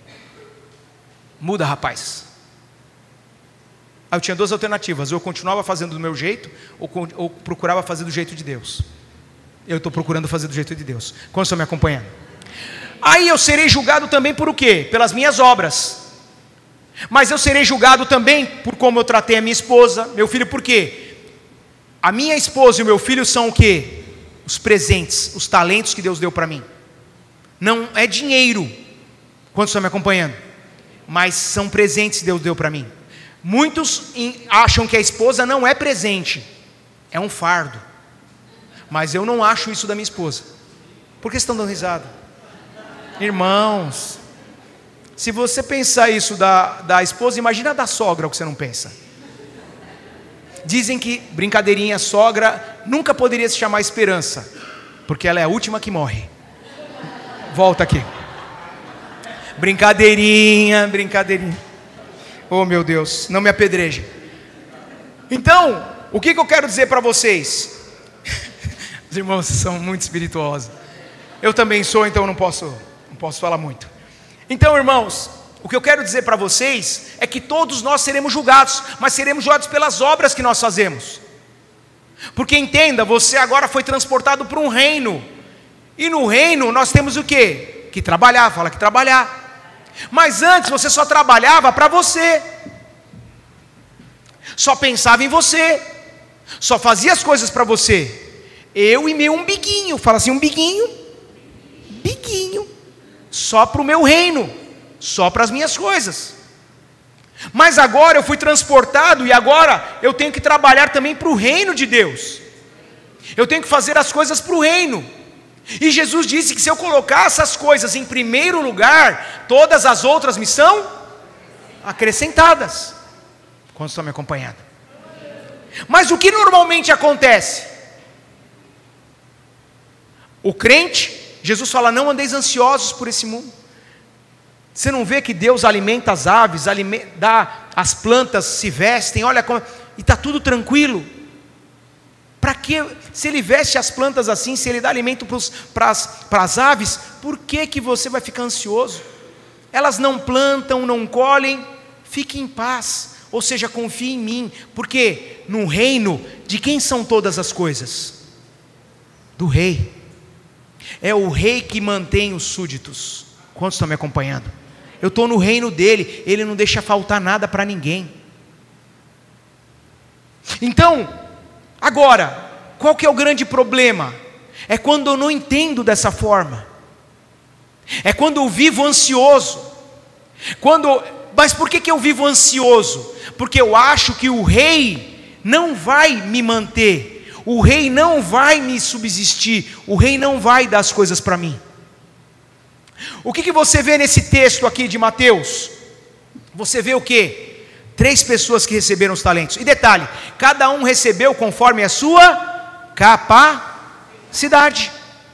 Muda, rapaz. Aí eu tinha duas alternativas, ou eu continuava fazendo do meu jeito, ou, ou procurava fazer do jeito de Deus. Eu estou procurando fazer do jeito de Deus. Quantos estão me acompanhando? Aí eu serei julgado também por o quê? Pelas minhas obras. Mas eu serei julgado também por como eu tratei a minha esposa, meu filho, por quê? A minha esposa e o meu filho são o quê? Os presentes, os talentos que Deus deu para mim. Não é dinheiro. Quantos estão me acompanhando? Mas são presentes que Deus deu para mim. Muitos acham que a esposa não é presente, é um fardo. Mas eu não acho isso da minha esposa. Por que vocês estão dando risada? Irmãos, se você pensar isso da, da esposa, imagina da sogra o que você não pensa. Dizem que, brincadeirinha, sogra nunca poderia se chamar Esperança, porque ela é a última que morre. Volta aqui. Brincadeirinha, brincadeirinha. Oh meu Deus, não me apedreje. Então, o que, que eu quero dizer para vocês? Os irmãos são muito espirituosos. Eu também sou, então não posso, não posso falar muito. Então, irmãos, o que eu quero dizer para vocês é que todos nós seremos julgados, mas seremos julgados pelas obras que nós fazemos. Porque entenda, você agora foi transportado para um reino. E no reino nós temos o quê? Que trabalhar, fala que trabalhar. Mas antes você só trabalhava para você, só pensava em você, só fazia as coisas para você. Eu e meu umbiguinho, fala assim, umbiguinho, biguinho, só para o meu reino, só para as minhas coisas. Mas agora eu fui transportado e agora eu tenho que trabalhar também para o reino de Deus. Eu tenho que fazer as coisas para o reino. E Jesus disse que se eu colocar essas coisas em primeiro lugar, todas as outras me são acrescentadas. Quantos estão me acompanhando? Mas o que normalmente acontece? O crente, Jesus fala, não andeis ansiosos por esse mundo. Você não vê que Deus alimenta as aves, alimenta, dá, as plantas se vestem, olha como, e está tudo tranquilo. Para que, se ele veste as plantas assim, se ele dá alimento para as aves, por que, que você vai ficar ansioso? elas não plantam, não colhem, fique em paz, ou seja, confie em mim, porque no reino, de quem são todas as coisas? Do rei. É o rei que mantém os súditos. Quantos estão me acompanhando? Eu estou no reino dele, ele não deixa faltar nada para ninguém. Então, agora, qual que é o grande problema? É quando eu não entendo dessa forma, é quando eu vivo ansioso, quando, mas por que que eu vivo ansioso? Porque eu acho que o rei não vai me manter, o rei não vai me subsistir, o rei não vai dar as coisas para mim. O que que você vê nesse texto aqui de Mateus? Você vê o quê? Três pessoas que receberam os talentos, e detalhe, cada um recebeu conforme a sua capacidade.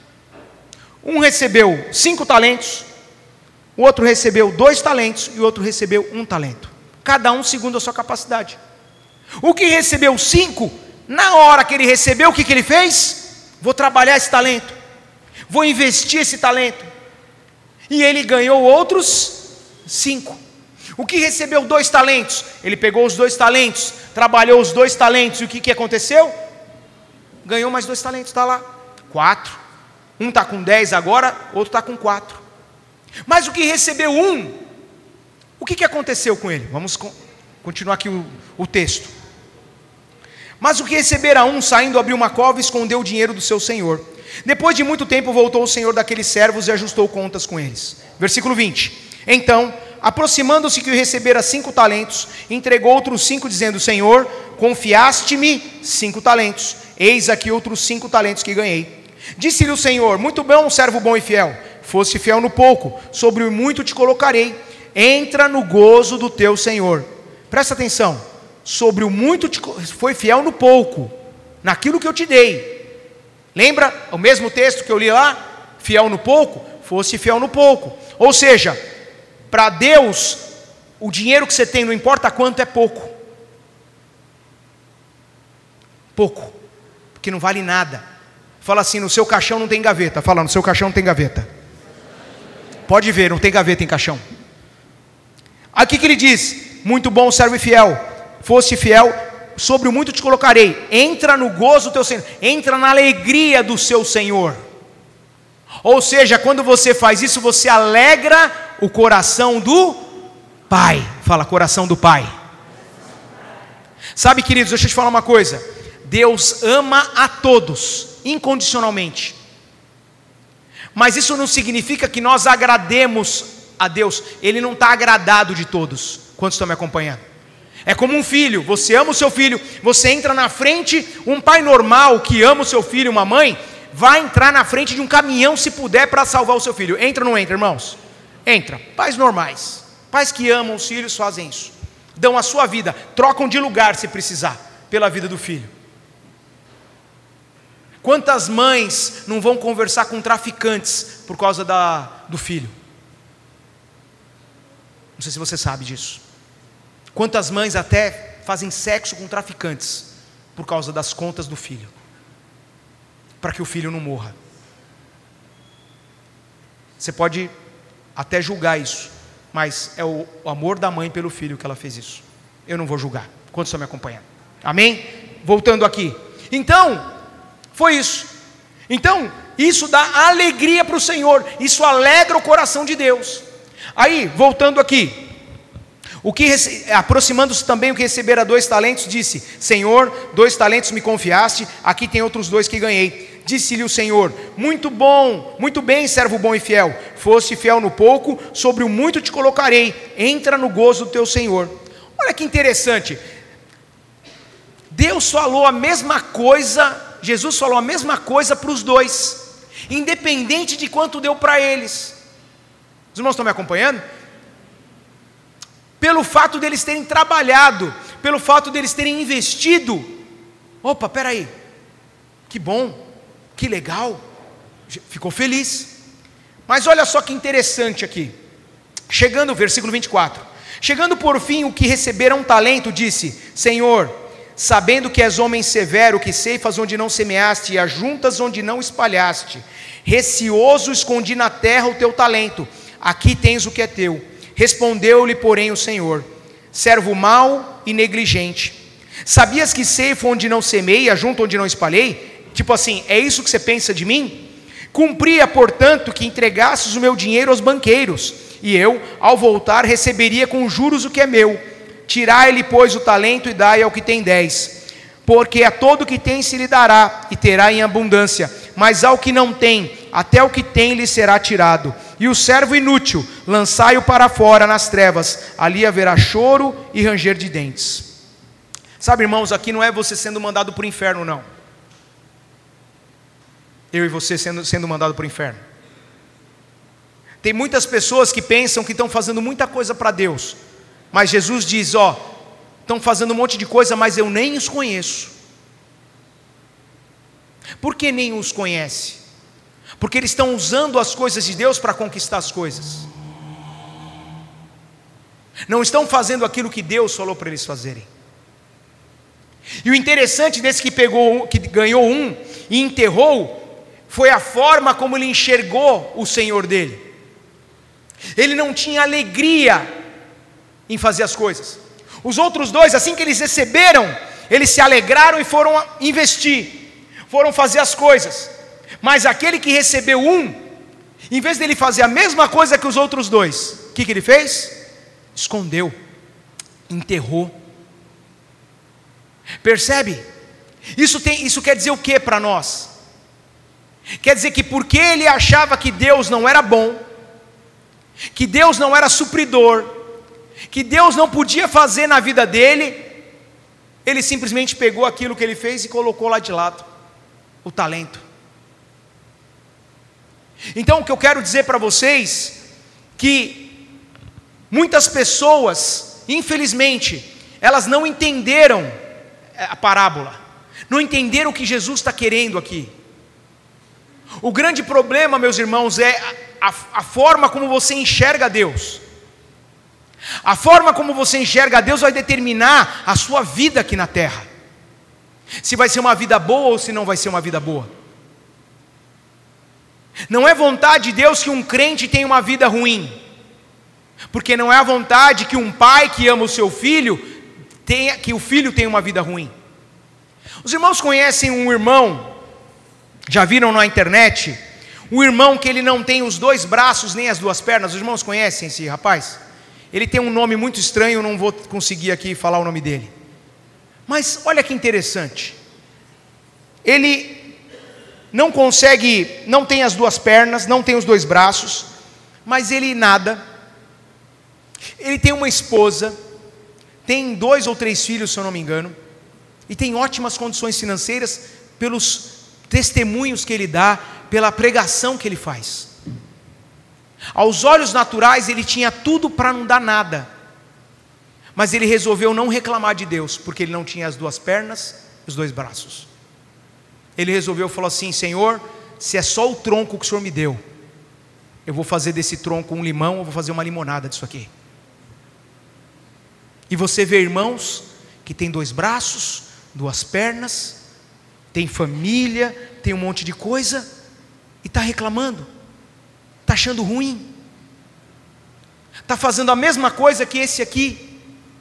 Um recebeu cinco talentos, o outro recebeu dois talentos, e o outro recebeu um talento, cada um segundo a sua capacidade. O que recebeu cinco, na hora que ele recebeu, o que que ele fez? Vou trabalhar esse talento, vou investir esse talento, e ele ganhou outros cinco. O que recebeu dois talentos, ele pegou os dois talentos, trabalhou os dois talentos, e o que que aconteceu? Ganhou mais dois talentos, está lá, quatro. Um está com dez agora, outro está com quatro. Mas o que recebeu um, o que que aconteceu com ele? Vamos continuar aqui o, o texto. Mas o que recebera um, saindo, abriu uma cova e escondeu o dinheiro do seu senhor. Depois de muito tempo voltou o senhor daqueles servos e ajustou contas com eles. Versículo vinte. Então, aproximando-se que o recebera cinco talentos, entregou outros cinco, dizendo: Senhor, confiaste-me cinco talentos, eis aqui outros cinco talentos que ganhei. Disse-lhe o Senhor: muito bom, servo bom e fiel, foste fiel no pouco, sobre o muito te colocarei, entra no gozo do teu Senhor. Presta atenção, sobre o muito te, foi fiel no pouco, naquilo que eu te dei. Lembra o mesmo texto que eu li lá? Fiel no pouco, foste fiel no pouco. Ou seja, para Deus, o dinheiro que você tem, não importa quanto, é pouco. Pouco, porque não vale nada. Fala assim: no seu caixão não tem gaveta. Fala: no seu caixão não tem gaveta. Pode ver, não tem gaveta em caixão. Aqui que ele diz: muito bom, servo e fiel, foste fiel, sobre o muito te colocarei, entra no gozo do teu Senhor, entra na alegria do seu Senhor. Ou seja, quando você faz isso, você alegra o coração do Pai. Fala: coração do Pai. Sabe, queridos, deixa eu te falar uma coisa: Deus ama a todos, incondicionalmente. Mas isso não significa que nós agrademos a Deus. Ele não está agradado de todos. Quantos estão me acompanhando? É como um filho, você ama o seu filho, você entra na frente, um pai normal que ama o seu filho, uma mãe, vai entrar na frente de um caminhão se puder para salvar o seu filho. Entra ou não entra, irmãos? Entra. Pais normais, pais que amam os filhos fazem isso, dão a sua vida, trocam de lugar se precisar, pela vida do filho. Quantas mães não vão conversar com traficantes por causa da, do filho? Não sei se você sabe disso. Quantas mães até fazem sexo com traficantes por causa das contas do filho, para que o filho não morra. Você pode até julgar isso, mas é o amor da mãe pelo filho que ela fez isso. Eu não vou julgar. Quantos estão me acompanhando? Amém? Voltando aqui. Então, foi isso. Então, isso dá alegria para o Senhor, isso alegra o coração de Deus. Aí, voltando aqui, o que rece... aproximando-se também o que recebera dois talentos, disse: Senhor, dois talentos me confiaste, aqui tem outros dois que ganhei. Disse-lhe o Senhor: muito bom, muito bem, servo bom e fiel, foste fiel no pouco, sobre o muito te colocarei, entra no gozo do teu Senhor. Olha que interessante, Deus falou a mesma coisa, Jesus falou a mesma coisa para os dois, independente de quanto deu para eles. Os irmãos estão me acompanhando? Pelo fato deles terem trabalhado, pelo fato deles terem investido. Opa, peraí, que bom, que legal, ficou feliz. Mas olha só que interessante aqui, chegando, versículo vinte e quatro, chegando por fim o que recebera um talento, disse: Senhor, sabendo que és homem severo, que ceifas onde não semeaste e ajuntas onde não espalhaste, receoso escondi na terra o teu talento, aqui tens o que é teu. Respondeu-lhe, porém, o Senhor: servo mau e negligente, sabias que ceifo onde não semeia, junto onde não espalhei? Tipo assim, é isso que você pensa de mim? Cumpria, portanto, que entregasses o meu dinheiro aos banqueiros, e eu, ao voltar, receberia com juros o que é meu. Tirai-lhe, pois, o talento e dai ao que tem dez. Porque a todo que tem se lhe dará, e terá em abundância, mas ao que não tem, até o que tem lhe será tirado. E o servo inútil, lançai-o para fora nas trevas, ali haverá choro e ranger de dentes. Sabe, irmãos, aqui não é você sendo mandado para o inferno, não. Eu e você sendo, sendo mandado para o inferno. Tem muitas pessoas que pensam que estão fazendo muita coisa para Deus, mas Jesus diz, ó, estão fazendo um monte de coisa, mas eu nem os conheço. Por que nem os conhece? Porque eles estão usando as coisas de Deus para conquistar as coisas. Não estão fazendo aquilo que Deus falou para eles fazerem. E o interessante desse que pegou, que ganhou um e enterrou, foi a forma como ele enxergou o Senhor dele. Ele não tinha alegria em fazer as coisas. Os outros dois, assim que eles receberam, eles se alegraram e foram investir, foram fazer as coisas. Mas aquele que recebeu um, em vez dele fazer a mesma coisa que os outros dois, o que, que ele fez? Escondeu, enterrou. Percebe? Isso, tem, isso quer dizer o que para nós? Quer dizer que porque ele achava que Deus não era bom, que Deus não era supridor, que Deus não podia fazer na vida dele, ele simplesmente pegou aquilo que ele fez e colocou lá de lado, o talento. Então o que eu quero dizer para vocês, que muitas pessoas, infelizmente, elas não entenderam a parábola, não entenderam o que Jesus está querendo aqui. O grande problema, meus irmãos, é a, a, a forma como você enxerga Deus. A forma como você enxerga Deus vai determinar a sua vida aqui na terra. Se vai ser uma vida boa ou se não vai ser uma vida boa. Não é vontade de Deus que um crente tenha uma vida ruim, porque não é a vontade que um pai que ama o seu filho tenha, que o filho tenha uma vida ruim. Os irmãos conhecem um irmão, já viram na internet, um irmão que ele não tem os dois braços nem as duas pernas? Os irmãos conhecem esse rapaz? Ele tem um nome muito estranho, eu não vou conseguir aqui falar o nome dele. Mas olha que interessante, ele não consegue, não tem as duas pernas, não tem os dois braços, mas ele nada, ele tem uma esposa, tem dois ou três filhos, se eu não me engano, e tem ótimas condições financeiras pelos testemunhos que ele dá, pela pregação que ele faz. Aos olhos naturais ele tinha tudo para não dar nada, mas ele resolveu não reclamar de Deus, porque ele não tinha as duas pernas, os dois braços. Ele resolveu, falou assim: Senhor, se é só o tronco que o Senhor me deu, eu vou fazer desse tronco um limão, eu vou fazer uma limonada disso aqui. E você vê irmãos que tem dois braços, duas pernas, tem família, tem um monte de coisa, e está reclamando, está achando ruim, está fazendo a mesma coisa que esse aqui.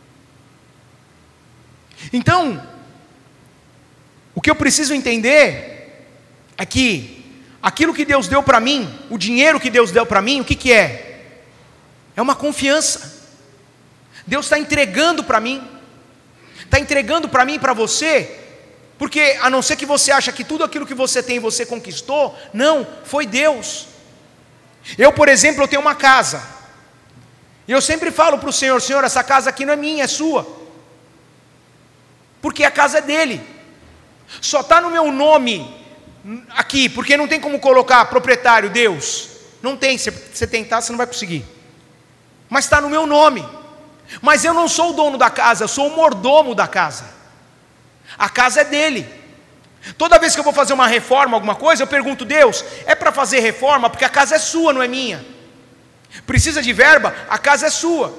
Então, o que eu preciso entender é que aquilo que Deus deu para mim, o dinheiro que Deus deu para mim, o que que é? É uma confiança. Deus está entregando para mim, está entregando para mim e para você, porque a não ser que você acha que tudo aquilo que você tem você conquistou, não, foi Deus. Eu, por exemplo, eu tenho uma casa, e eu sempre falo para o Senhor: Senhor, essa casa aqui não é minha, é sua, porque a casa é dele. Só está no meu nome aqui, porque não tem como colocar proprietário, Deus, não tem, se você tentar você não vai conseguir, mas está no meu nome. Mas eu não sou o dono da casa, eu sou o mordomo da casa, a casa é dele. Toda vez que eu vou fazer uma reforma, alguma coisa, eu pergunto: Deus, é para fazer reforma? Porque a casa é sua, não é minha. Precisa de verba? A casa é sua.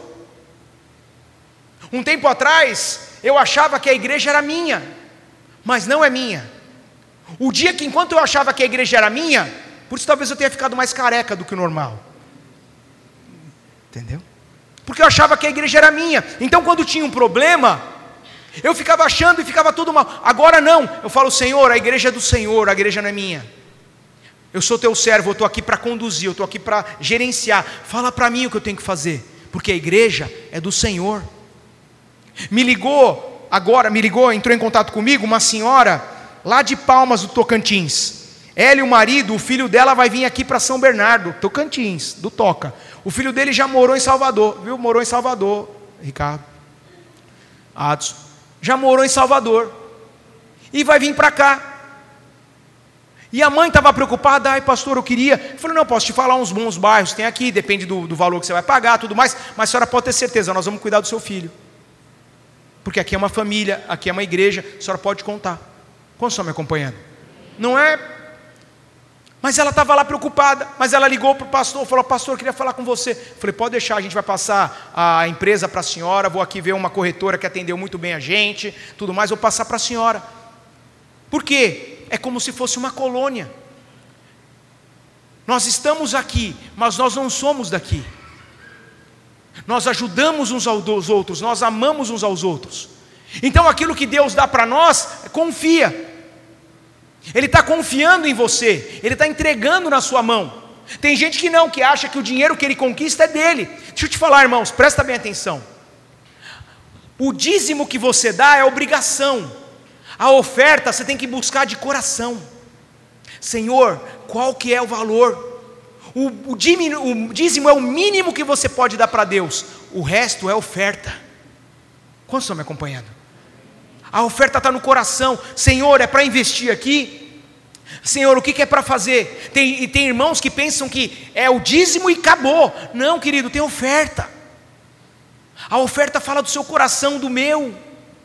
Um tempo atrás, eu achava que a igreja era minha, mas não é minha. O dia que, enquanto eu achava que a igreja era minha, por isso talvez eu tenha ficado mais careca do que o normal, Entendeu? Porque eu achava que a igreja era minha. Então quando tinha um problema, eu ficava achando e ficava tudo mal. Agora não, eu falo: Senhor, a igreja é do Senhor, a igreja não é minha. Eu sou teu servo, eu estou aqui para conduzir, eu estou aqui para gerenciar. Fala para mim o que eu tenho que fazer, porque a igreja é do Senhor. Me ligou agora, me ligou, entrou em contato comigo uma senhora lá de Palmas do Tocantins. Ela e o marido, o filho dela vai vir aqui para São Bernardo, Tocantins, do Toca. O filho dele já morou em Salvador, viu? Morou em Salvador, Ricardo, Adson, já morou em Salvador, e vai vir para cá. E a mãe estava preocupada: ai pastor, eu queria, eu falei: não, posso te falar uns bons bairros, tem aqui, depende do, do valor que você vai pagar, tudo mais, mas a senhora pode ter certeza, nós vamos cuidar do seu filho, porque aqui é uma família, aqui é uma igreja, a senhora pode contar. Quantos estão me acompanhando? Não é? Mas ela estava lá preocupada, mas ela ligou para o pastor, falou: pastor, eu queria falar com você. Eu falei: pode deixar, a gente vai passar a empresa para a senhora, vou aqui ver uma corretora que atendeu muito bem a gente, tudo mais, vou passar para a senhora. Por quê? É como se fosse uma colônia. Nós estamos aqui, mas nós não somos daqui. Nós ajudamos uns aos outros, nós amamos uns aos outros. Então aquilo que Deus dá para nós, confia. Ele está confiando em você, Ele está entregando na sua mão. Tem gente que não, que acha que o dinheiro que ele conquista é dele. Deixa eu te falar, irmãos, presta bem atenção. O dízimo que você dá é obrigação. A oferta você tem que buscar de coração. Senhor, qual que é o valor? O, o, dízimo, o dízimo é o mínimo que você pode dar para Deus. O resto é oferta. Quantos estão me acompanhando? A oferta está no coração. Senhor, é para investir aqui? Senhor, o que, que é para fazer? Tem, e tem irmãos que pensam que é o dízimo e acabou. Não, querido, tem oferta. A oferta fala do seu coração, do meu.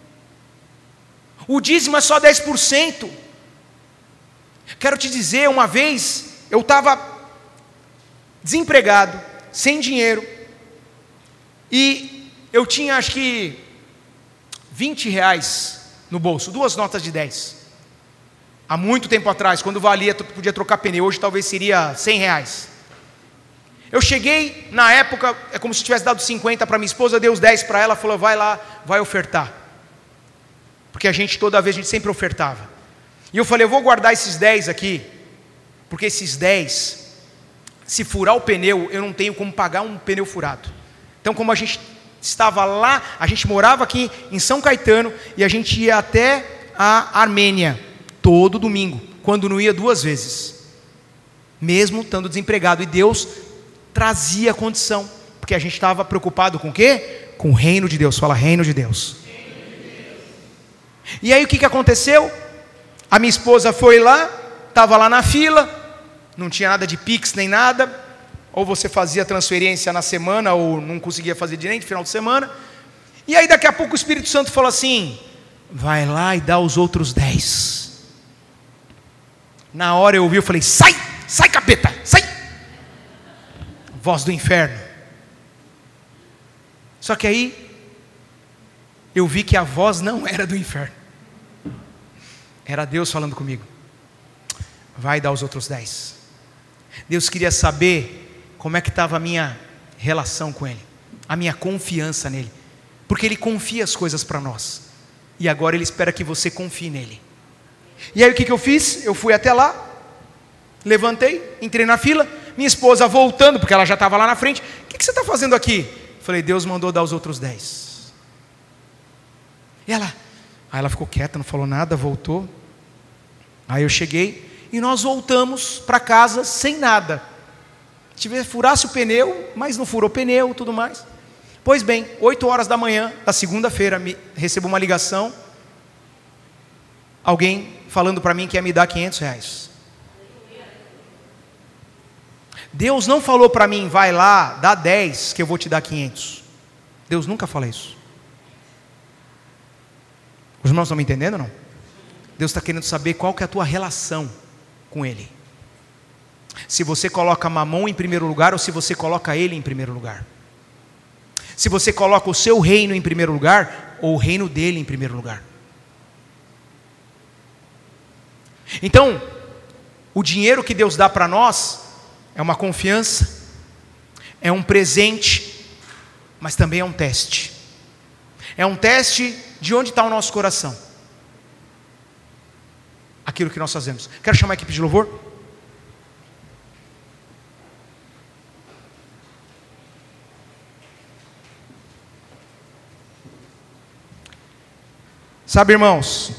O dízimo é só dez por cento. Quero te dizer, uma vez eu estava desempregado, sem dinheiro, e eu tinha acho que vinte reais no bolso, duas notas de dez. Há muito tempo atrás, quando valia, podia trocar pneu, hoje talvez seria cem reais. Eu cheguei, na época, é como se tivesse dado cinquenta para minha esposa, dei os dez para ela, falou: vai lá, vai ofertar. Porque a gente, toda vez, a gente sempre ofertava. E eu falei: eu vou guardar esses dez aqui, porque esses dez, se furar o pneu, eu não tenho como pagar um pneu furado. Então, como a gente estava lá, a gente morava aqui em São Caetano, e a gente ia até a Armênia, todo domingo, quando não ia duas vezes, mesmo estando desempregado, e Deus trazia condição, porque a gente estava preocupado com o quê? Com o reino de Deus. Fala: reino de Deus. E aí o que, que aconteceu? A minha esposa foi lá, estava lá na fila, não tinha nada de Pix nem nada, ou você fazia transferência na semana, ou não conseguia fazer direito no final de semana. E aí daqui a pouco o Espírito Santo falou assim: vai lá e dá os outros dez. Na hora eu ouvi, eu falei: sai, sai capeta, sai. Voz do inferno. Só que aí eu vi que a voz não era do inferno. Era Deus falando comigo: vai dar os outros dez. Deus queria saber como é que estava a minha relação com Ele, a minha confiança nele, porque Ele confia as coisas para nós, e agora Ele espera que você confie nele. E aí o que, que eu fiz? Eu fui até lá, levantei, entrei na fila, minha esposa voltando, porque ela já estava lá na frente: o que, que você está fazendo aqui? Falei: Deus mandou dar os outros dez. E ela, aí ela ficou quieta, não falou nada, voltou. Aí eu cheguei e nós voltamos para casa sem nada. Tive, furasse o pneu, mas não furou o pneu, tudo mais. Pois bem, oito horas da manhã da segunda-feira, recebo uma ligação, alguém falando para mim que ia me dar quinhentos reais. Deus não falou para mim: vai lá, dá dez que eu vou te dar quinhentos. Deus nunca fala isso. Os irmãos estão me entendendo ou não? Deus está querendo saber qual que é a tua relação com Ele. Se você coloca Mamon em primeiro lugar, ou se você coloca Ele em primeiro lugar. Se você coloca o seu reino em primeiro lugar, ou o reino dele em primeiro lugar. Então, o dinheiro que Deus dá para nós é uma confiança, é um presente, mas também é um teste. É um teste de onde está o nosso coração. Aquilo que nós fazemos. Quero chamar a equipe de louvor. Sabe, irmãos,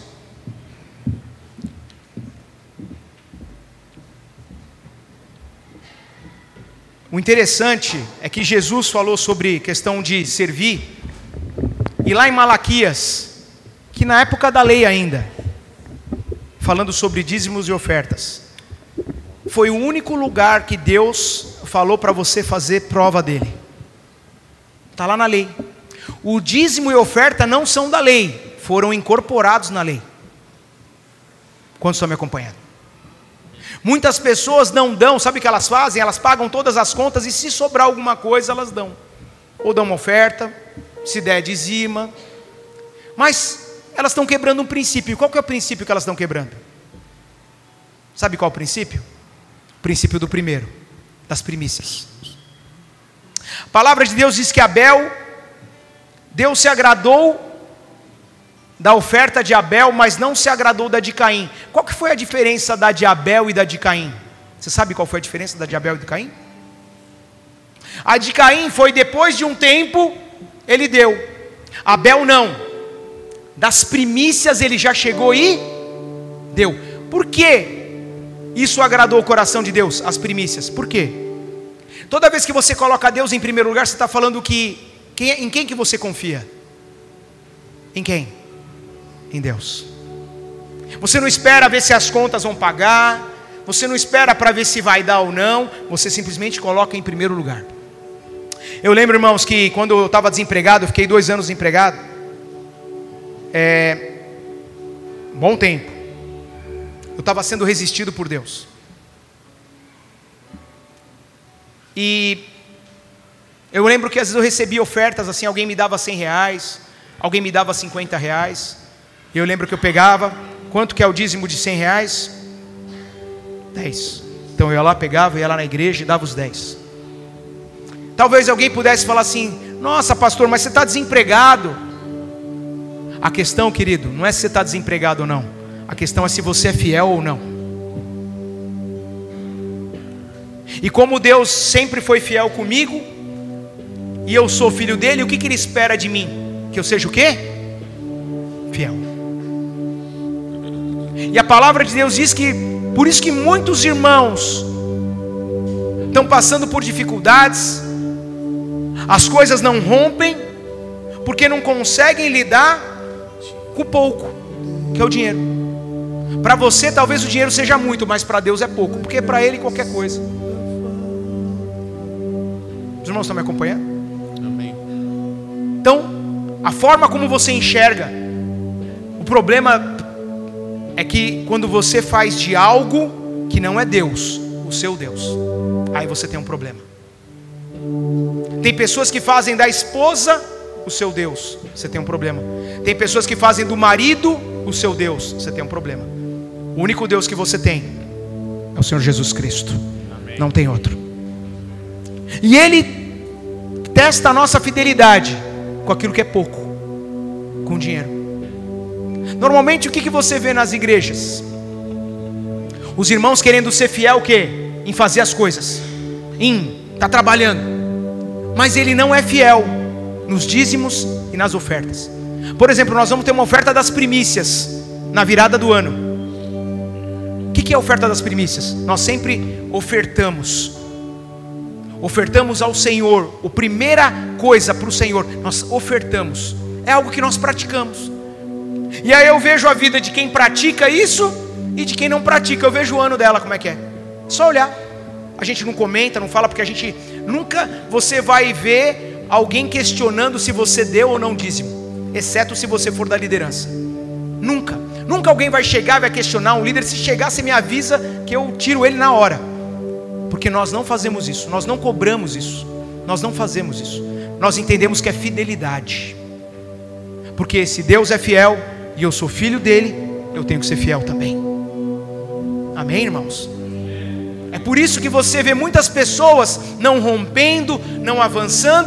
o interessante é que Jesus falou sobre questão de servir, e lá em Malaquias, que na época da lei ainda, falando sobre dízimos e ofertas, foi o único lugar que Deus falou para você fazer prova dele. Está lá na lei. O dízimo e oferta não são da lei, foram incorporados na lei. Quantos estão me acompanhando? Muitas pessoas não dão, sabe o que elas fazem? Elas pagam todas as contas e se sobrar alguma coisa elas dão. Ou dão uma oferta, se der dizima. Mas elas estão quebrando um princípio. Qual que é o princípio que elas estão quebrando? Sabe qual é o princípio? O princípio do primeiro, das primícias. A palavra de Deus diz que Abel, Deus se agradou da oferta de Abel, mas não se agradou da de Caim. Qual que foi a diferença da de Abel e da de Caim? Você sabe qual foi a diferença da de Abel e de Caim? A de Caim foi depois de um tempo, ele deu. Abel não. Das primícias ele já chegou e deu. Por que isso agradou o coração de Deus? As primícias. Por quê? Toda vez que você coloca Deus em primeiro lugar, você está falando que, quem, em quem que você confia? Em quem? Em Deus. Você não espera ver se as contas vão pagar, você não espera para ver se vai dar ou não, você simplesmente coloca em primeiro lugar. Eu lembro, irmãos, que quando eu estava desempregado, eu fiquei dois anos desempregado, é, bom tempo, eu estava sendo resistido por Deus, e eu lembro que às vezes eu recebia ofertas assim, alguém me dava cem reais, alguém me dava cinquenta reais, e eu lembro que eu pegava, quanto que é o dízimo de cem reais? dez. Então eu ia lá, pegava, ia lá na igreja e dava os dez. Talvez alguém pudesse falar assim: nossa pastor, mas você está desempregado. A questão, querido, não é se você está desempregado ou não, a questão é se você é fiel ou não. E como Deus sempre foi fiel comigo, e eu sou filho dele, o que, que ele espera de mim? Que eu seja o quê? Fiel. E a palavra de Deus diz que, por isso que muitos irmãos estão passando por dificuldades, as coisas não rompem, porque não conseguem lidar com pouco, que é o dinheiro. Para você talvez o dinheiro seja muito, mas para Deus é pouco, porque para Ele qualquer coisa. Os irmãos estão me acompanhando? Amém. Então, a forma como você enxerga, o problema é que quando você faz de algo que não é Deus, o seu Deus, aí você tem um problema. Tem pessoas que fazem da esposa o seu Deus, você tem um problema. Tem pessoas que fazem do marido o seu Deus, você tem um problema. O único Deus que você tem é o Senhor Jesus Cristo. Amém. Não tem outro. E Ele testa a nossa fidelidade com aquilo que é pouco, com dinheiro. Normalmente o que, que você vê nas igrejas? Os irmãos querendo ser fiel o quê? Em fazer as coisas, em estar tá trabalhando, mas ele não é fiel nos dízimos e nas ofertas. Por exemplo, nós vamos ter uma oferta das primícias na virada do ano. O que, que é a oferta das primícias? Nós sempre ofertamos Ofertamos ao Senhor, a primeira coisa para o Senhor, nós ofertamos, é algo que nós praticamos. E aí eu vejo a vida de quem pratica isso e de quem não pratica. Eu vejo o ano dela, como é que é? Só olhar. A gente não comenta, não fala, porque a gente nunca você vai ver alguém questionando se você deu ou não dízimo, exceto se você for da liderança. Nunca, nunca alguém vai chegar e vai questionar um líder. Se chegar, você me avisa que eu tiro ele na hora, porque nós não fazemos isso, nós não cobramos isso, nós não fazemos isso. Nós entendemos que é fidelidade, porque se Deus é fiel e eu sou filho dele, eu tenho que ser fiel também. Amém, irmãos? É por isso que você vê muitas pessoas não rompendo, não avançando,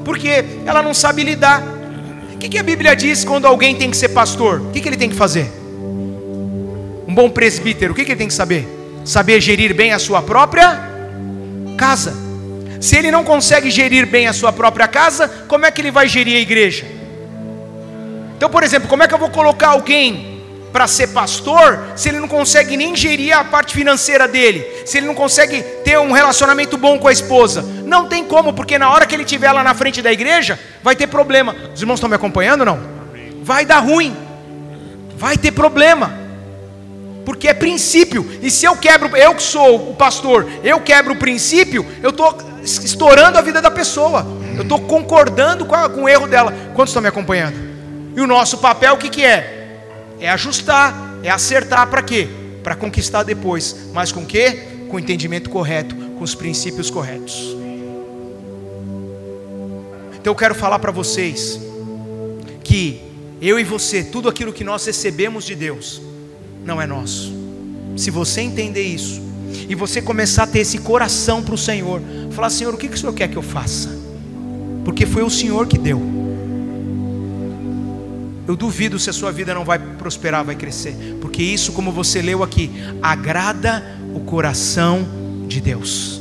porque ela não sabe lidar. O que, que a Bíblia diz quando alguém tem que ser pastor? O que, que ele tem que fazer? Um bom presbítero, o que, que ele tem que saber? Saber gerir bem a sua própria casa. Se ele não consegue gerir bem a sua própria casa, como é que ele vai gerir a igreja? Então, por exemplo, como é que eu vou colocar alguém para ser pastor, se ele não consegue nem gerir a parte financeira dele, se ele não consegue ter um relacionamento bom com a esposa? Não tem como, porque na hora que ele estiver lá na frente da igreja, vai ter problema. Os irmãos estão me acompanhando ou não? Vai dar ruim, vai ter problema, porque é princípio. E se eu quebro, eu que sou o pastor, eu quebro o princípio, eu estou estourando a vida da pessoa, eu estou concordando com, a, com o erro dela. Quantos estão me acompanhando? E o nosso papel o que, que é? É ajustar, é acertar. Para quê? Para conquistar depois. Mas com o quê? Com o entendimento correto, com os princípios corretos. Então eu quero falar para vocês que eu e você, tudo aquilo que nós recebemos de Deus não é nosso. Se você entender isso e você começar a ter esse coração para o Senhor, falar: Senhor, o que, que o Senhor quer que eu faça? Porque foi o Senhor que deu. Eu duvido se a sua vida não vai prosperar, vai crescer, porque isso, como você leu aqui, agrada o coração de Deus.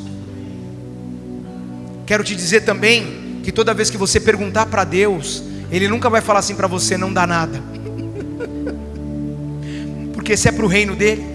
Quero te dizer também que toda vez que você perguntar para Deus, Ele nunca vai falar assim para você: não dá nada, porque se é para o reino dele.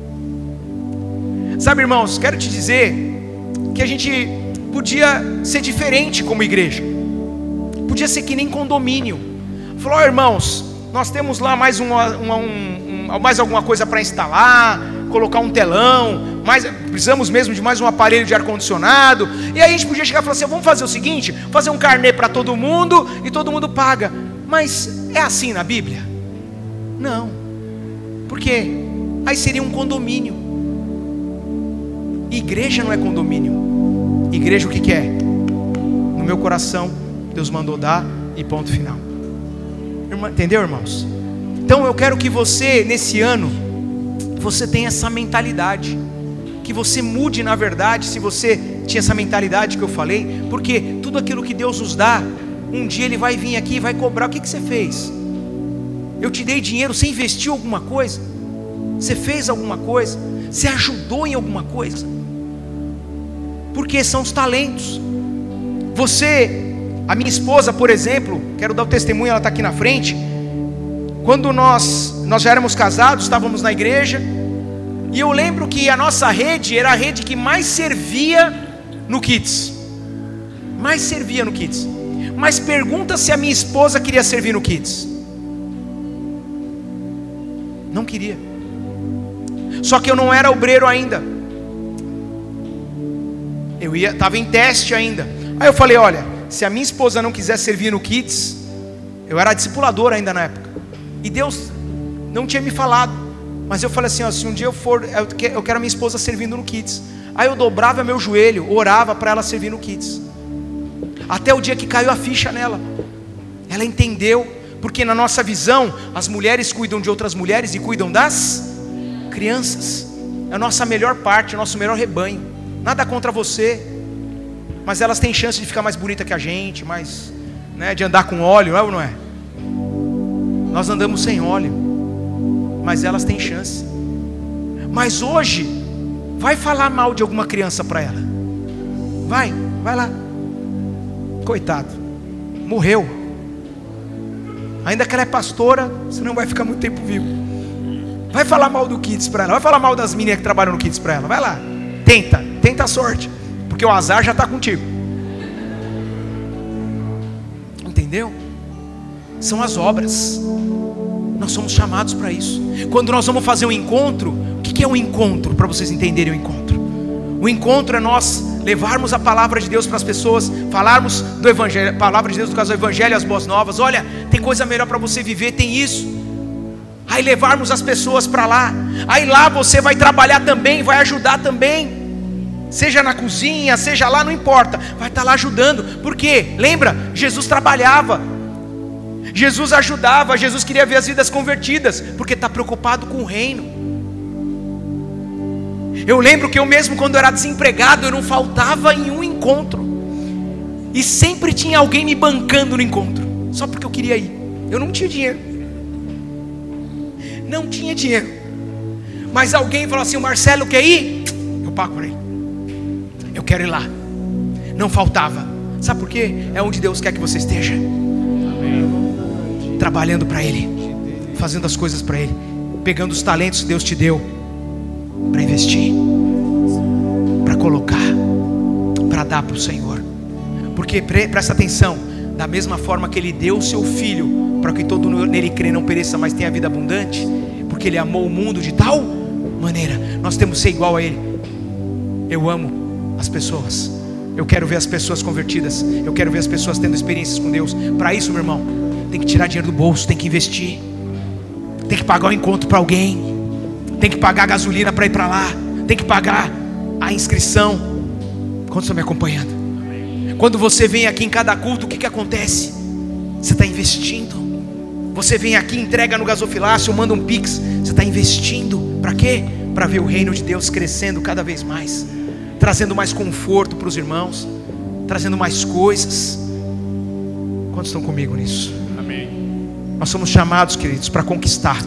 Sabe, irmãos, quero te dizer que a gente podia ser diferente como igreja, podia ser que nem condomínio. Falou: oh, irmãos, nós temos lá mais, uma, uma, um, um, mais alguma coisa para instalar, colocar um telão, mais, precisamos mesmo de mais um aparelho de ar-condicionado. E aí a gente podia chegar e falar assim: vamos fazer o seguinte, fazer um carnê para todo mundo e todo mundo paga. Mas é assim na Bíblia? Não. Por quê? Aí seria um condomínio. Igreja não é condomínio. Igreja o que que é? No meu coração Deus mandou dar e ponto final. Entendeu, irmãos? Então eu quero que você, nesse ano, você tenha essa mentalidade, que você mude na verdade, se você tinha essa mentalidade que eu falei, porque tudo aquilo que Deus nos dá, um dia Ele vai vir aqui e vai cobrar. O que, que você fez? Eu te dei dinheiro, você investiu alguma coisa? Você fez alguma coisa? Você ajudou em alguma coisa? Porque são os talentos. Você... A minha esposa, por exemplo, quero dar o testemunho, ela está aqui na frente. Quando nós, nós já éramos casados, estávamos na igreja, e eu lembro que a nossa rede era a rede que mais servia no Kids. Mais servia no Kids. Mas pergunta se a minha esposa queria servir no Kids. Não queria. Só que eu não era obreiro ainda. Eu ia, estava em teste ainda. Aí eu falei: olha, se a minha esposa não quiser servir no Kids, eu era discipulador ainda na época, e Deus não tinha me falado, mas eu falei assim: ó, se um dia eu for, eu quero a minha esposa servindo no Kids. Aí eu dobrava meu joelho, orava para ela servir no Kids, até o dia que caiu a ficha nela. Ela entendeu, porque na nossa visão, as mulheres cuidam de outras mulheres e cuidam das crianças. É a nossa melhor parte, o nosso melhor rebanho. Nada contra você, mas elas têm chance de ficar mais bonita que a gente, mais, né, de andar com óleo, é ou não é? Nós andamos sem óleo, mas elas têm chance. Mas hoje, vai falar mal de alguma criança para ela. Vai, vai lá. Coitado, morreu. Ainda que ela é pastora, você não vai ficar muito tempo vivo. Vai falar mal do Kids para ela, vai falar mal das meninas que trabalham no Kids para ela. Vai lá, tenta, tenta a sorte, porque o azar já está contigo. Entendeu? São as obras. Nós somos chamados para isso. Quando nós vamos fazer um encontro, o que é um encontro? Para vocês entenderem o encontro. O encontro é nós levarmos a palavra de Deus para as pessoas, falarmos do Evangelho, a palavra de Deus, no caso do Evangelho, as boas novas. Olha, tem coisa melhor para você viver, tem isso. Aí levarmos as pessoas para lá. Aí lá você vai trabalhar também, vai ajudar também. Seja na cozinha, seja lá, não importa. Vai estar lá ajudando. Por quê? Lembra? Jesus trabalhava. Jesus ajudava. Jesus queria ver as vidas convertidas, porque está preocupado com o reino. Eu lembro que eu mesmo, quando eu era desempregado, eu não faltava em um encontro. E sempre tinha alguém me bancando no encontro, só porque eu queria ir. Eu não tinha dinheiro, não tinha dinheiro, mas alguém falou assim: o Marcelo quer ir? Eu pago por ele, eu quero ir lá. Não faltava. Sabe por quê? É onde Deus quer que você esteja. Amém. Trabalhando para Ele, fazendo as coisas para Ele, pegando os talentos que Deus te deu para investir, para colocar, para dar para o Senhor. Porque presta atenção, da mesma forma que Ele deu o seu Filho para que todo nele crê não pereça, mas tenha vida abundante, porque Ele amou o mundo de tal maneira, nós temos que ser igual a Ele. Eu amo as pessoas, eu quero ver as pessoas convertidas, eu quero ver as pessoas tendo experiências com Deus. Para isso, meu irmão, tem que tirar dinheiro do bolso, tem que investir, tem que pagar o encontro para alguém, tem que pagar a gasolina para ir para lá, tem que pagar a inscrição. Quantos estão me acompanhando? Quando você vem aqui em cada culto, o que, que acontece? Você está investindo. Você vem aqui, entrega no gasofilácio, manda um pix, você está investindo. Para quê? Para ver o reino de Deus crescendo cada vez mais, trazendo mais conforto para os irmãos, trazendo mais coisas. Quantos estão comigo nisso? Amém. Nós somos chamados, queridos, para conquistar,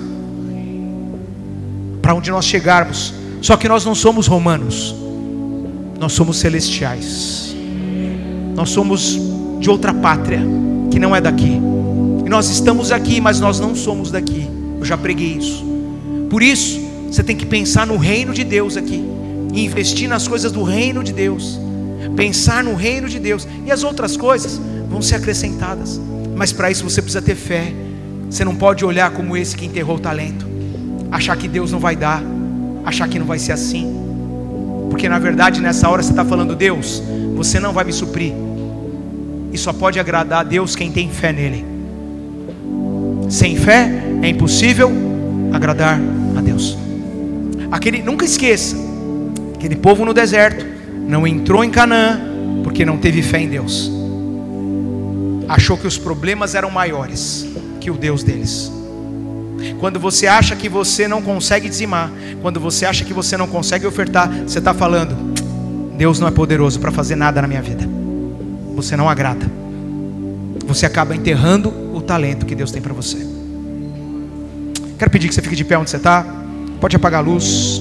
para onde nós chegarmos. Só que nós não somos romanos, nós somos celestiais. Nós somos de outra pátria, que não é daqui. E nós estamos aqui, mas nós não somos daqui. Eu já preguei isso. Por isso, você tem que pensar no reino de Deus aqui, e investir nas coisas do reino de Deus, pensar no reino de Deus, e as outras coisas vão ser acrescentadas. Mas para isso você precisa ter fé. Você não pode olhar como esse que enterrou o talento, achar que Deus não vai dar, achar que não vai ser assim, porque na verdade nessa hora você está falando: Deus, você não vai me suprir. E só pode agradar a Deus quem tem fé nele. Sem fé é impossível agradar a Deus. Aquele, nunca esqueça, aquele povo no deserto não entrou em Canaã porque não teve fé em Deus. Achou que os problemas eram maiores que o Deus deles. Quando você acha que você não consegue dizimar, quando você acha que você não consegue ofertar, você está falando: Deus não é poderoso para fazer nada na minha vida. Você não agrada. Você acaba enterrando o talento que Deus tem para você. Quero pedir que você fique de pé onde você está. Pode apagar a luz.